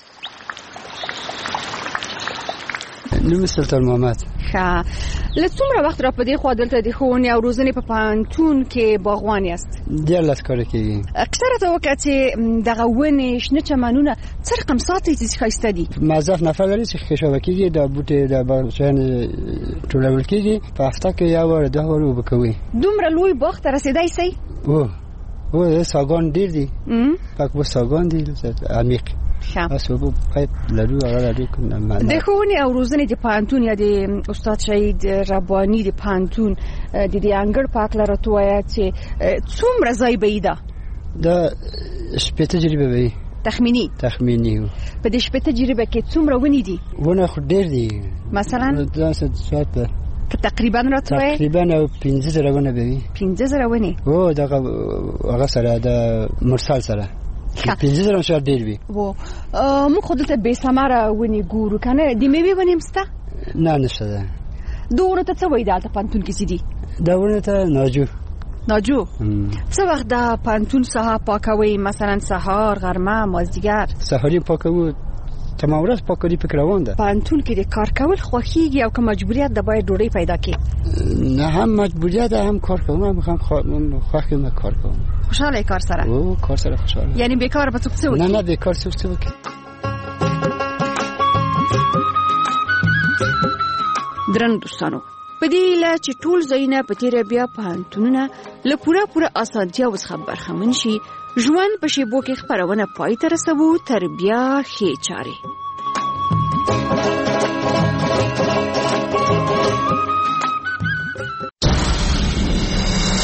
نوم سلطان محمد. ښه، له څومره وخت را په دې خوا دلته د ښوونې او روزنې په پوهنتون کې باغوان یاست؟ دیارلس کاله کېږي. اکثره ته وکړه چې دغه ونې، شنه چمنونه څه رقم ساتئ چې ښایسته دي؟ مضاف نفر لري چې خشابه کېږي، دا بوټې د باغچیانو ټولول کېږي، په هفته کې یو وار دوه وار اوبه کوي. دومره لوی باغ ته رسېدی سئ؟ او او ساګان ډېر دي، پاک به ساګان دي عمیق. تاسو په پایپ لرو هغه لري کوم د ښوونې او روزنې د پوهنتون یا د استاد شهید رباني د پوهنتون د دې انګړ په هکله راته ووایه چې څومره ځای به یې ده؟ دا شپېته جریبه به وي. تخمیني تخمیني په دې شپېته جریبه کې څومره ونې دي؟ ونه خو ډېر دي. مثلا دا څه که تقریبا راته تقریبا او پنځه زره ونه به پنځه زره ونه او دغه هغه سره د مرسل سره پنځه زره شر ډیر وي وو مو خو دلته به سماره ونی ګورو کنه د میوه ونی مستا نه نشته ده دوره ته څه وای دالته پانتون کې سيدي دا ونه ته ناجو ناجو څه وخت د پانتون سها پاکوي مثلا سهار غرمه مازدیګر سهاري پاکوي تمام ورځ پاکري فکر روان ده پانتون کې د کار کول خوخيږي او که مجبوریت د باید ډوډۍ پیدا کی نه هم مجبوریت هم کار کوم هم میخوام خوخه ما کار کوم خوشاله کار سره او کار سره خوشاله یعنی بیکار به څه څه نه نه بیکار څه څه وکي درن دوستانو په دې لا چې ټول زینه په تیر بیا پانتونونه له پوره پوره اسانتیا وس خبر خمن شي ژوند په شیبو کې خبرونه پای ته رسوو تر بیا خې چاره